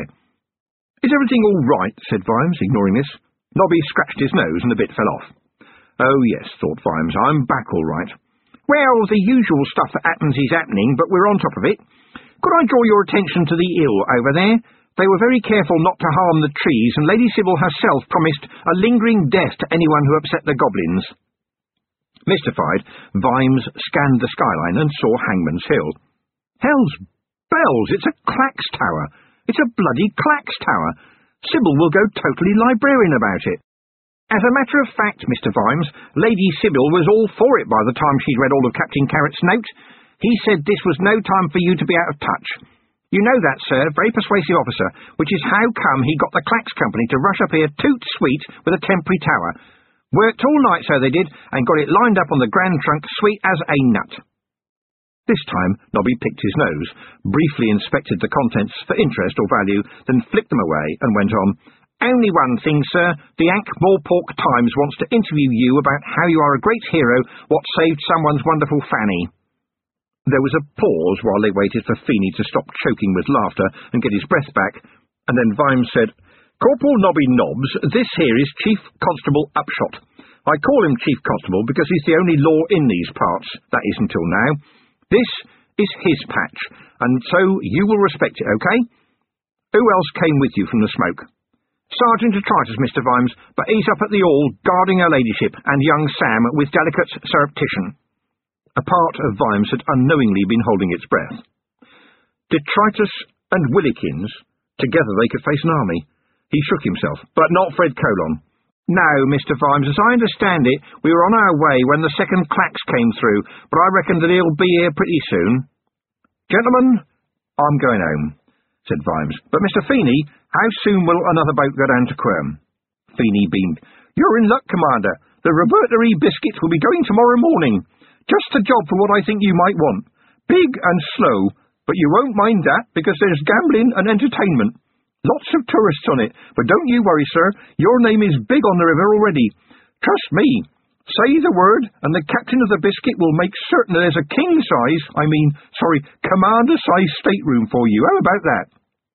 Is everything all right? Said Vimes, ignoring this. Nobby scratched his nose and a bit fell off. Oh yes, thought Vimes, I'm back all right. Well, the usual stuff that happens is happening, but we're on top of it. Could I draw your attention to the ill over there? They were very careful not to harm the trees, and Lady Sybil herself promised a lingering death to anyone who upset the goblins. Mystified, Vimes scanned the skyline and saw Hangman's Hill. Hell's bells, it's a clacks tower. It's a bloody clacks tower. Sybil will go totally librarian about it. As a matter of fact, Mister Vimes, Lady Sybil was all for it by the time she'd read all of Captain Carrot's note. He said this was no time for you to be out of touch. You know that, sir, very persuasive officer, which is how come he got the Clacks Company to rush up here toot sweet with a temporary tower. Worked all night, so they did, and got it lined up on the Grand Trunk sweet as a nut. This time, Nobby picked his nose, briefly inspected the contents for interest or value, then flicked them away and went on. Only one thing, sir. The Ankh-Morpork Times wants to interview you about how you are a great hero what saved someone's wonderful Fanny. There was a pause while they waited for Feeney to stop choking with laughter and get his breath back, and then Vimes said, Corporal Nobby Nobbs, this here is Chief Constable Upshot. I call him Chief Constable because he's the only law in these parts, that is until now. This is his patch, and so you will respect it, okay? Who else came with you from the smoke? Sergeant Detritus, Mister Vimes, but he's up at the hall guarding her ladyship and young Sam with delicate surreptition. A part of Vimes had unknowingly been holding its breath. Detritus and Willikins, together they could face an army. He shook himself, but not Fred Colon. No, Mister Vimes, as I understand it, we were on our way when the second clacks came through, but I reckon that he'll be here pretty soon. Gentlemen, I'm going home, said Vimes. But Mister Feeney, how soon will another boat go down to Quirm? Feeney beamed. You're in luck, Commander. The Roberta E. Biscuits will be going tomorrow morning. Just the job for what I think you might want. Big and slow, but you won't mind that because there's gambling and entertainment. Lots of tourists on it, but don't you worry, sir. Your name is big on the river already. Trust me. Say the word, and the captain of the Biscuit will make certain that there's a king-size, I mean, sorry, commander-size stateroom for you. How about that?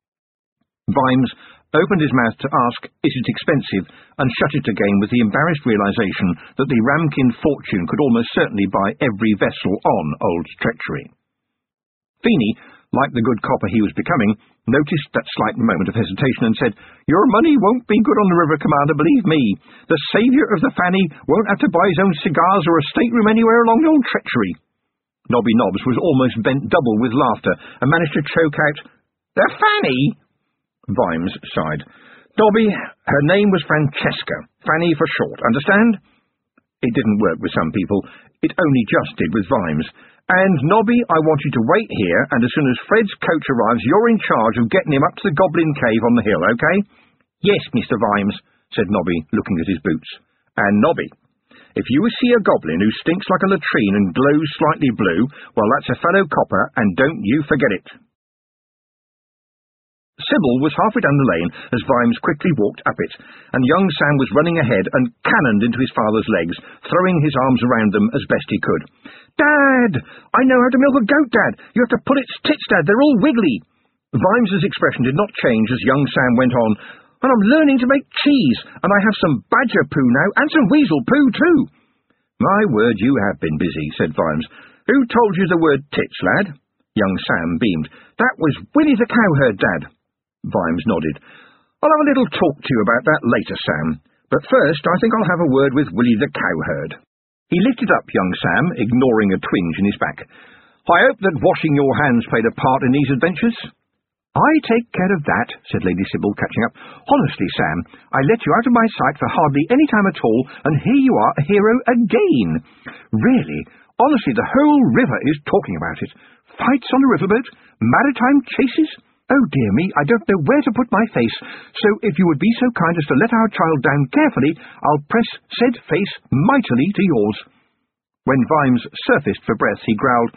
Vimes opened his mouth to ask, is it expensive, and shut it again with the embarrassed realization that the ramkin fortune could almost certainly buy every vessel on Old Treachery. Feeney, like the good copper he was becoming, noticed that slight moment of hesitation and said, Your money won't be good on the river, Commander, believe me. The saviour of the Fanny won't have to buy his own cigars or a stateroom anywhere along the Old Treachery. Nobby Nobbs was almost bent double with laughter and managed to choke out, The Fanny? Vimes sighed. Nobby, her name was Francesca, Fanny for short, understand? It didn't work with some people. It only just did with Vimes. And, Nobby, I want you to wait here, and as soon as Fred's coach arrives, you're in charge of getting him up to the Goblin Cave on the hill, okay? Yes, Mister Vimes, said Nobby, looking at his boots. And, Nobby, if you see a goblin who stinks like a latrine and glows slightly blue, well, that's a fellow copper, and don't you forget it. Sybil was halfway down the lane as Vimes quickly walked up it, and young Sam was running ahead and cannoned into his father's legs, throwing his arms around them as best he could. Dad! I know how to milk a goat, Dad! You have to pull its tits, Dad! They're all wiggly! Vimes's expression did not change as young Sam went on, and I'm learning to make cheese, and I have some badger poo now, and some weasel poo, too. My word, you have been busy, said Vimes. Who told you the word tits, lad? Young Sam beamed. That was Willie the cowherd, Dad. Vimes nodded. I'll have a little talk to you about that later, Sam. But first, I think I'll have a word with Willie the cowherd. He lifted up young Sam, ignoring a twinge in his back. "I hope that washing your hands played a part in these adventures?" "I take care of that," said Lady Sybil, catching up. "Honestly, Sam, I let you out of my sight for hardly any time at all, and here you are, a hero again. Really, honestly, the whole river is talking about it. Fights on a riverboat? Maritime chases? Oh, dear me, I don't know where to put my face, so if you would be so kind as to let our child down carefully, I'll press said face mightily to yours." When Vimes surfaced for breath, he growled,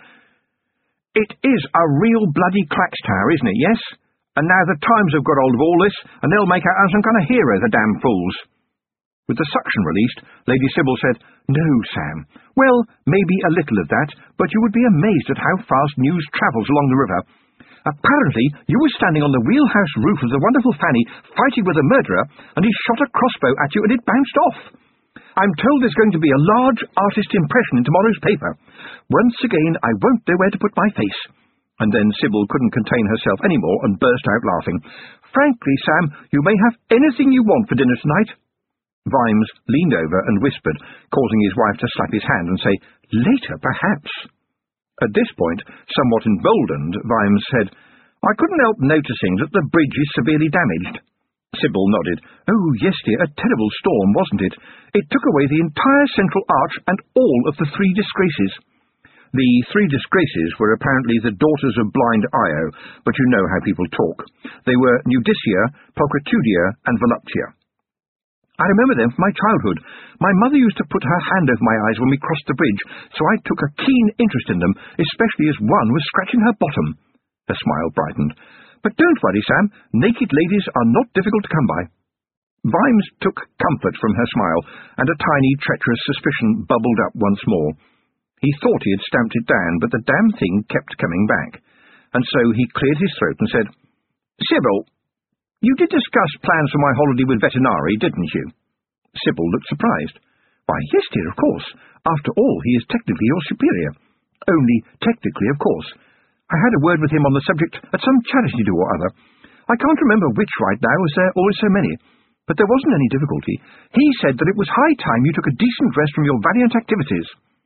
"It is a real bloody clacks tower, isn't it, yes? And now the Times have got hold of all this, and they'll make out I'm some kind of hero, the damn fools." With the suction released, Lady Sybil said, "No, Sam. Well, maybe a little of that, but you would be amazed at how fast news travels along the river. Apparently, you were standing on the wheelhouse roof of the wonderful Fanny, fighting with a murderer, and he shot a crossbow at you and it bounced off. I'm told there's going to be a large artist impression in tomorrow's paper. Once again, I won't know where to put my face." And then Sybil couldn't contain herself any more and burst out laughing. "Frankly, Sam, you may have anything you want for dinner tonight." Vimes leaned over and whispered, causing his wife to slap his hand and say, "Later, perhaps." At this point, somewhat emboldened, Vimes said, "I couldn't help noticing that the bridge is severely damaged." Sybil nodded. "Oh, yes, dear, a terrible storm, wasn't it? It took away the entire central arch and all of the three disgraces." The three disgraces were apparently the daughters of blind Io, but you know how people talk. They were Nudicia, Pulchritudia, and Voluptia. "I remember them from my childhood. My mother used to put her hand over my eyes when we crossed the bridge, so I took a keen interest in them, especially as one was scratching her bottom." Her smile brightened. "But don't worry, Sam. Naked ladies are not difficult to come by." Vimes took comfort from her smile, and a tiny treacherous suspicion bubbled up once more. He thought he had stamped it down, but the damn thing kept coming back, and so he cleared his throat and said, "Sybil, you did discuss plans for my holiday with Vetinari, didn't you?" Sybil looked surprised. "Why, yes, dear, of course. After all, he is technically your superior. Only technically, of course. I had a word with him on the subject at some charity do or other. I can't remember which right now, as there are always so many. But there wasn't any difficulty. He said that it was high time you took a decent rest from your valiant activities."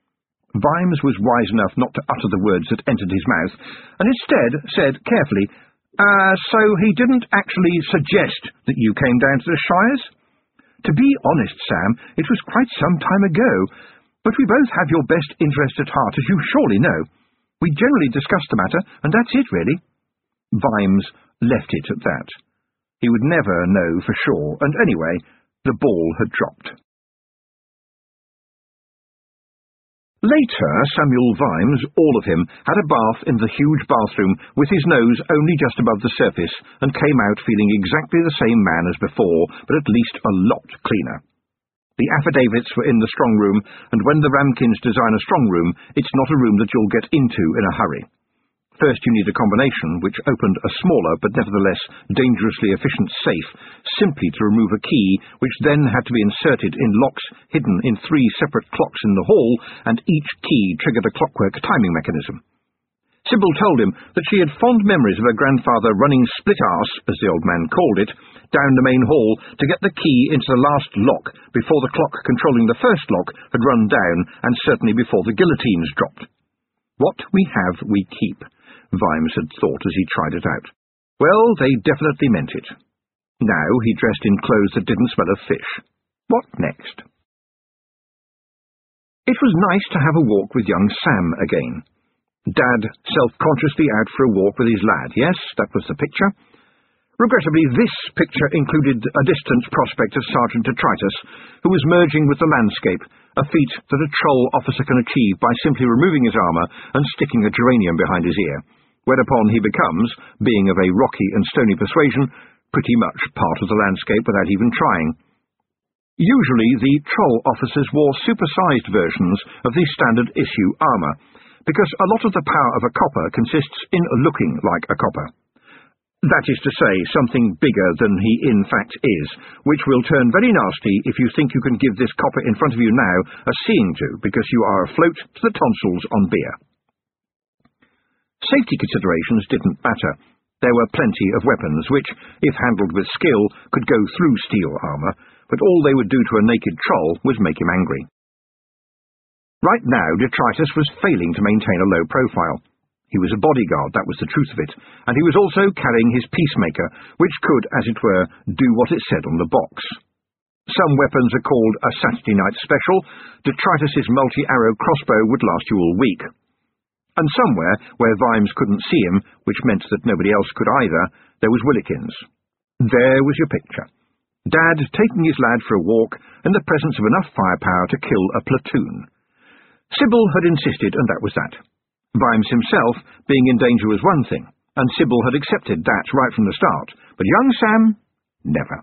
Vimes was wise enough not to utter the words that entered his mouth, and instead said carefully, Uh, so he didn't actually suggest that you came down to the Shires? To be honest, Sam, it was quite some time ago, but we both have your best interest at heart, as you surely know. We generally discussed the matter, and that's it, really." Vimes left it at that. He would never know for sure, and anyway, the ball had dropped. Later, Samuel Vimes, all of him, had a bath in the huge bathroom with his nose only just above the surface and came out feeling exactly the same man as before, but at least a lot cleaner. The affidavits were in the strong room, and when the Ramkins design a strong room, it's not a room that you'll get into in a hurry. First you need a combination which opened a smaller but nevertheless dangerously efficient safe, simply to remove a key, which then had to be inserted in locks hidden in three separate clocks in the hall, and each key triggered a clockwork timing mechanism. Sybil told him that she had fond memories of her grandfather running split-arse, as the old man called it, down the main hall to get the key into the last lock before the clock controlling the first lock had run down, and certainly before the guillotines dropped. What we have, we keep, Vimes had thought as he tried it out. Well, they definitely meant it. Now he dressed in clothes that didn't smell of fish. What next? It was nice to have a walk with young Sam again. Dad self-consciously out for a walk with his lad, yes, that was the picture. Regrettably, this picture included a distant prospect of Sergeant Detritus, who was merging with the landscape, a feat that a troll officer can achieve by simply removing his armour and sticking a geranium behind his ear, whereupon he becomes, being of a rocky and stony persuasion, pretty much part of the landscape without even trying. Usually the troll officers wore supersized versions of the standard issue armour, because a lot of the power of a copper consists in looking like a copper. That is to say, something bigger than he in fact is, which will turn very nasty if you think you can give this copper in front of you now a seeing to, because you are afloat to the tonsils on beer. Safety considerations didn't matter. There were plenty of weapons which, if handled with skill, could go through steel armour, but all they would do to a naked troll was make him angry. Right now, detritus was failing to maintain a low profile. He was a bodyguard, that was the truth of it, and he was also carrying his peacemaker, which could, as it were, do what it said on the box. Some weapons are called a Saturday night special. Detritus's multi-arrow crossbow would last you all week. And somewhere, where Vimes couldn't see him, which meant that nobody else could either, there was Willikins. There was your picture. Dad taking his lad for a walk in the presence of enough firepower to kill a platoon. Sybil had insisted, and that was that. Vimes himself being in danger was one thing, and Sybil had accepted that right from the start, but young Sam, never.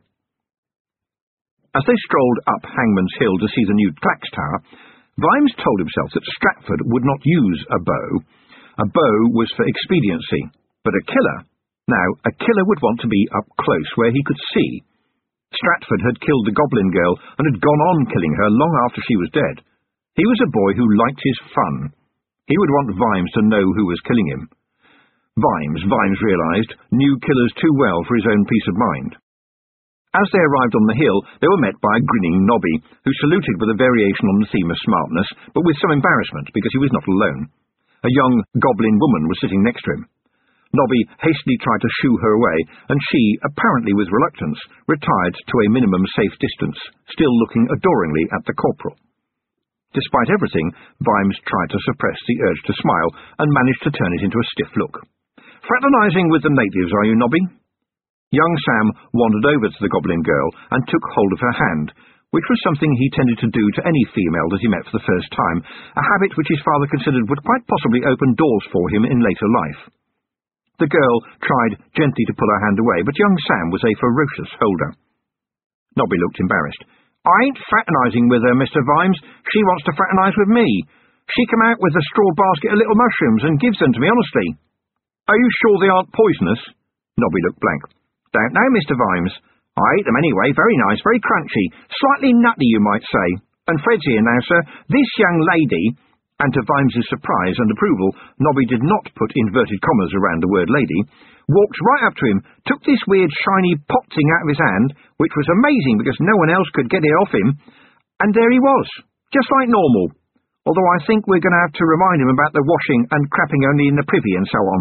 As they strolled up Hangman's Hill to see the new Clacks Tower, Vimes told himself that Stratford would not use a bow. A bow was for expediency, but a killer, now, a killer would want to be up close where he could see. Stratford had killed the Goblin Girl and had gone on killing her long after she was dead. He was a boy who liked his fun. He would want Vimes to know who was killing him. Vimes, Vimes realised, knew killers too well for his own peace of mind. As they arrived on the hill, they were met by a grinning Nobby, who saluted with a variation on the theme of smartness, but with some embarrassment, because he was not alone. A young goblin woman was sitting next to him. Nobby hastily tried to shoo her away, and she, apparently with reluctance, retired to a minimum safe distance, still looking adoringly at the corporal. Despite everything, Vimes tried to suppress the urge to smile, and managed to turn it into a stiff look. "Fraternising with the natives, are you, Nobby?" Young Sam wandered over to the Goblin Girl and took hold of her hand, which was something he tended to do to any female that he met for the first time, a habit which his father considered would quite possibly open doors for him in later life. The girl tried gently to pull her hand away, but young Sam was a ferocious holder. Nobby looked embarrassed. "I ain't fraternising with her, Mister Vimes. She wants to fraternise with me. She come out with a straw basket of little mushrooms and gives them to me honestly." "Are you sure they aren't poisonous?" Nobby looked blank. "Don't know, Mister Vimes. I ate them anyway. Very nice, very crunchy. Slightly nutty, you might say. And Fred's here now, sir. This young lady—" And to Vimes's surprise and approval, Nobby did not put inverted commas around the word lady, walked right up to him, took this weird shiny pot thing out of his hand, which was amazing because no one else could get it off him, and there he was, just like normal, although I think we're going to have to remind him about the washing and crapping only in the privy and so on.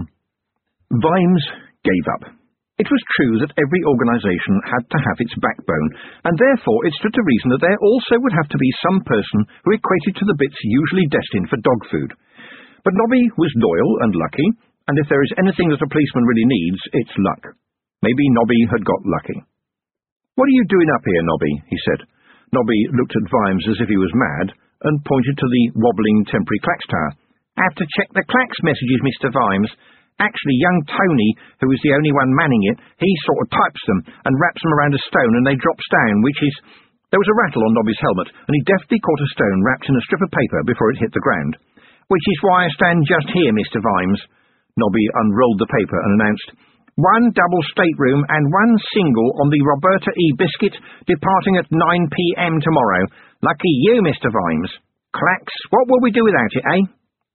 Vimes gave up. It was true that every organisation had to have its backbone, and therefore it stood to reason that there also would have to be some person who equated to the bits usually destined for dog food. But Nobby was loyal and lucky, and if there is anything that a policeman really needs, it's luck. Maybe Nobby had got lucky. "What are you doing up here, Nobby?" he said. Nobby looked at Vimes as if he was mad, and pointed to the wobbling temporary Clacks Tower. "I have to check the Clacks messages, Mister Vimes. Actually, young Tony, who is the only one manning it, he sort of types them and wraps them around a stone and they drops down, which is—" There was a rattle on Nobby's helmet, and he deftly caught a stone wrapped in a strip of paper before it hit the ground. "Which is why I stand just here, Mister Vimes." Nobby unrolled the paper and announced, "One double stateroom and one single on the Roberta E. Biscuit, departing at nine p m tomorrow. Lucky you, Mister Vimes. Clacks, what will we do without it, eh?"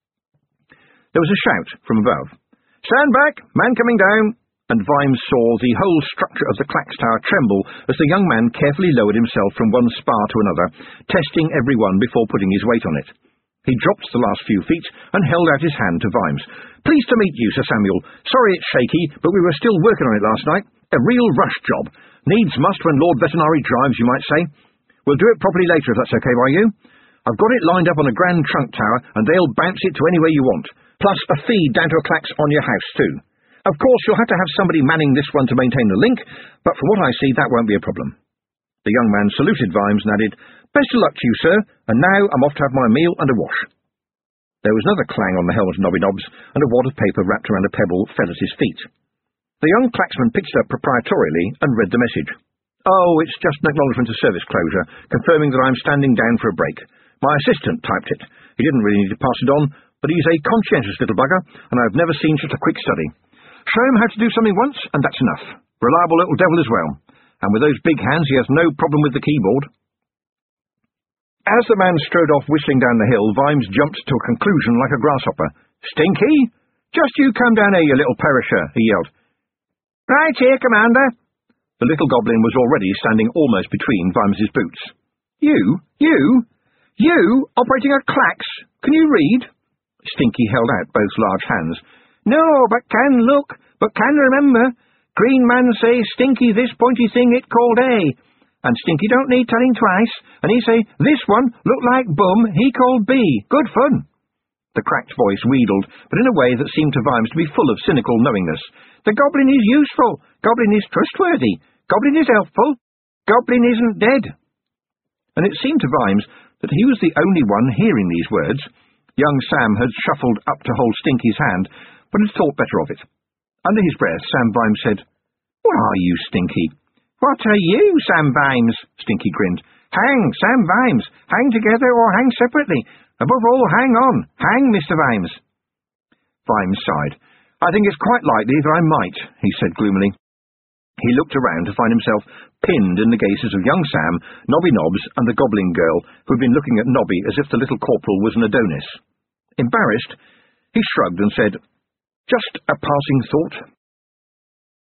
There was a shout from above. "Stand back! Man coming down!" And Vimes saw the whole structure of the Clacks Tower tremble as the young man carefully lowered himself from one spar to another, testing every one before putting his weight on it. He dropped the last few feet and held out his hand to Vimes. "Pleased to meet you, Sir Samuel. Sorry it's shaky, but we were still working on it last night. A real rush job. Needs must when Lord Veterinary drives, you might say. We'll do it properly later if that's okay by you. I've got it lined up on a grand trunk tower, and they'll bounce it to anywhere you want. Plus a feed down to a Clacks on your house, too. Of course, you'll have to have somebody manning this one to maintain the link, but from what I see, that won't be a problem." The young man saluted Vimes and added, "Best of luck to you, sir, and now I'm off to have my meal and a wash." There was another clang on the helmet of Nobby Nobbs, and a wad of paper wrapped around a pebble fell at his feet. The young Clacksman picked it up proprietorially and read the message. "Oh, it's just an acknowledgement of service closure, confirming that I'm standing down for a break. My assistant typed it. He didn't really need to pass it on, but he's a conscientious little bugger, and I've never seen such a quick study. Show him how to do something once, and that's enough. Reliable little devil as well. And with those big hands, he has no problem with the keyboard." As the man strode off whistling down the hill, Vimes jumped to a conclusion like a grasshopper. "Stinky? Just you come down here, you little perisher," he yelled. "Right here, Commander." The little goblin was already standing almost between Vimes's boots. "You? You? You operating a clax? Can you read? Stinky held out both large hands. No, but can look, but can remember. Green man say Stinky this pointy thing it called A. And Stinky don't need telling twice, and he say, this one look like Bum, he called B. Good fun. The cracked voice wheedled, but in a way that seemed to Vimes to be full of cynical knowingness. The goblin is useful. Goblin is trustworthy. Goblin is helpful. Goblin isn't dead. And it seemed to Vimes that he was the only one hearing these words. Young Sam had shuffled up to hold Stinky's hand, but had thought better of it. Under his breath, Sam Vimes said, What are you, Stinky? What are you, Sam Vimes? Stinky grinned. Hang, Sam Vimes. Hang together or hang separately. Above all, hang on. Hang, Mister Vimes. Vimes sighed. I think it's quite likely that I might, he said gloomily. He looked around to find himself pinned in the gazes of young Sam, Nobby Nobbs, and the goblin girl, who had been looking at Nobby as if the little corporal was an Adonis. Embarrassed, he shrugged and said, Just a passing thought.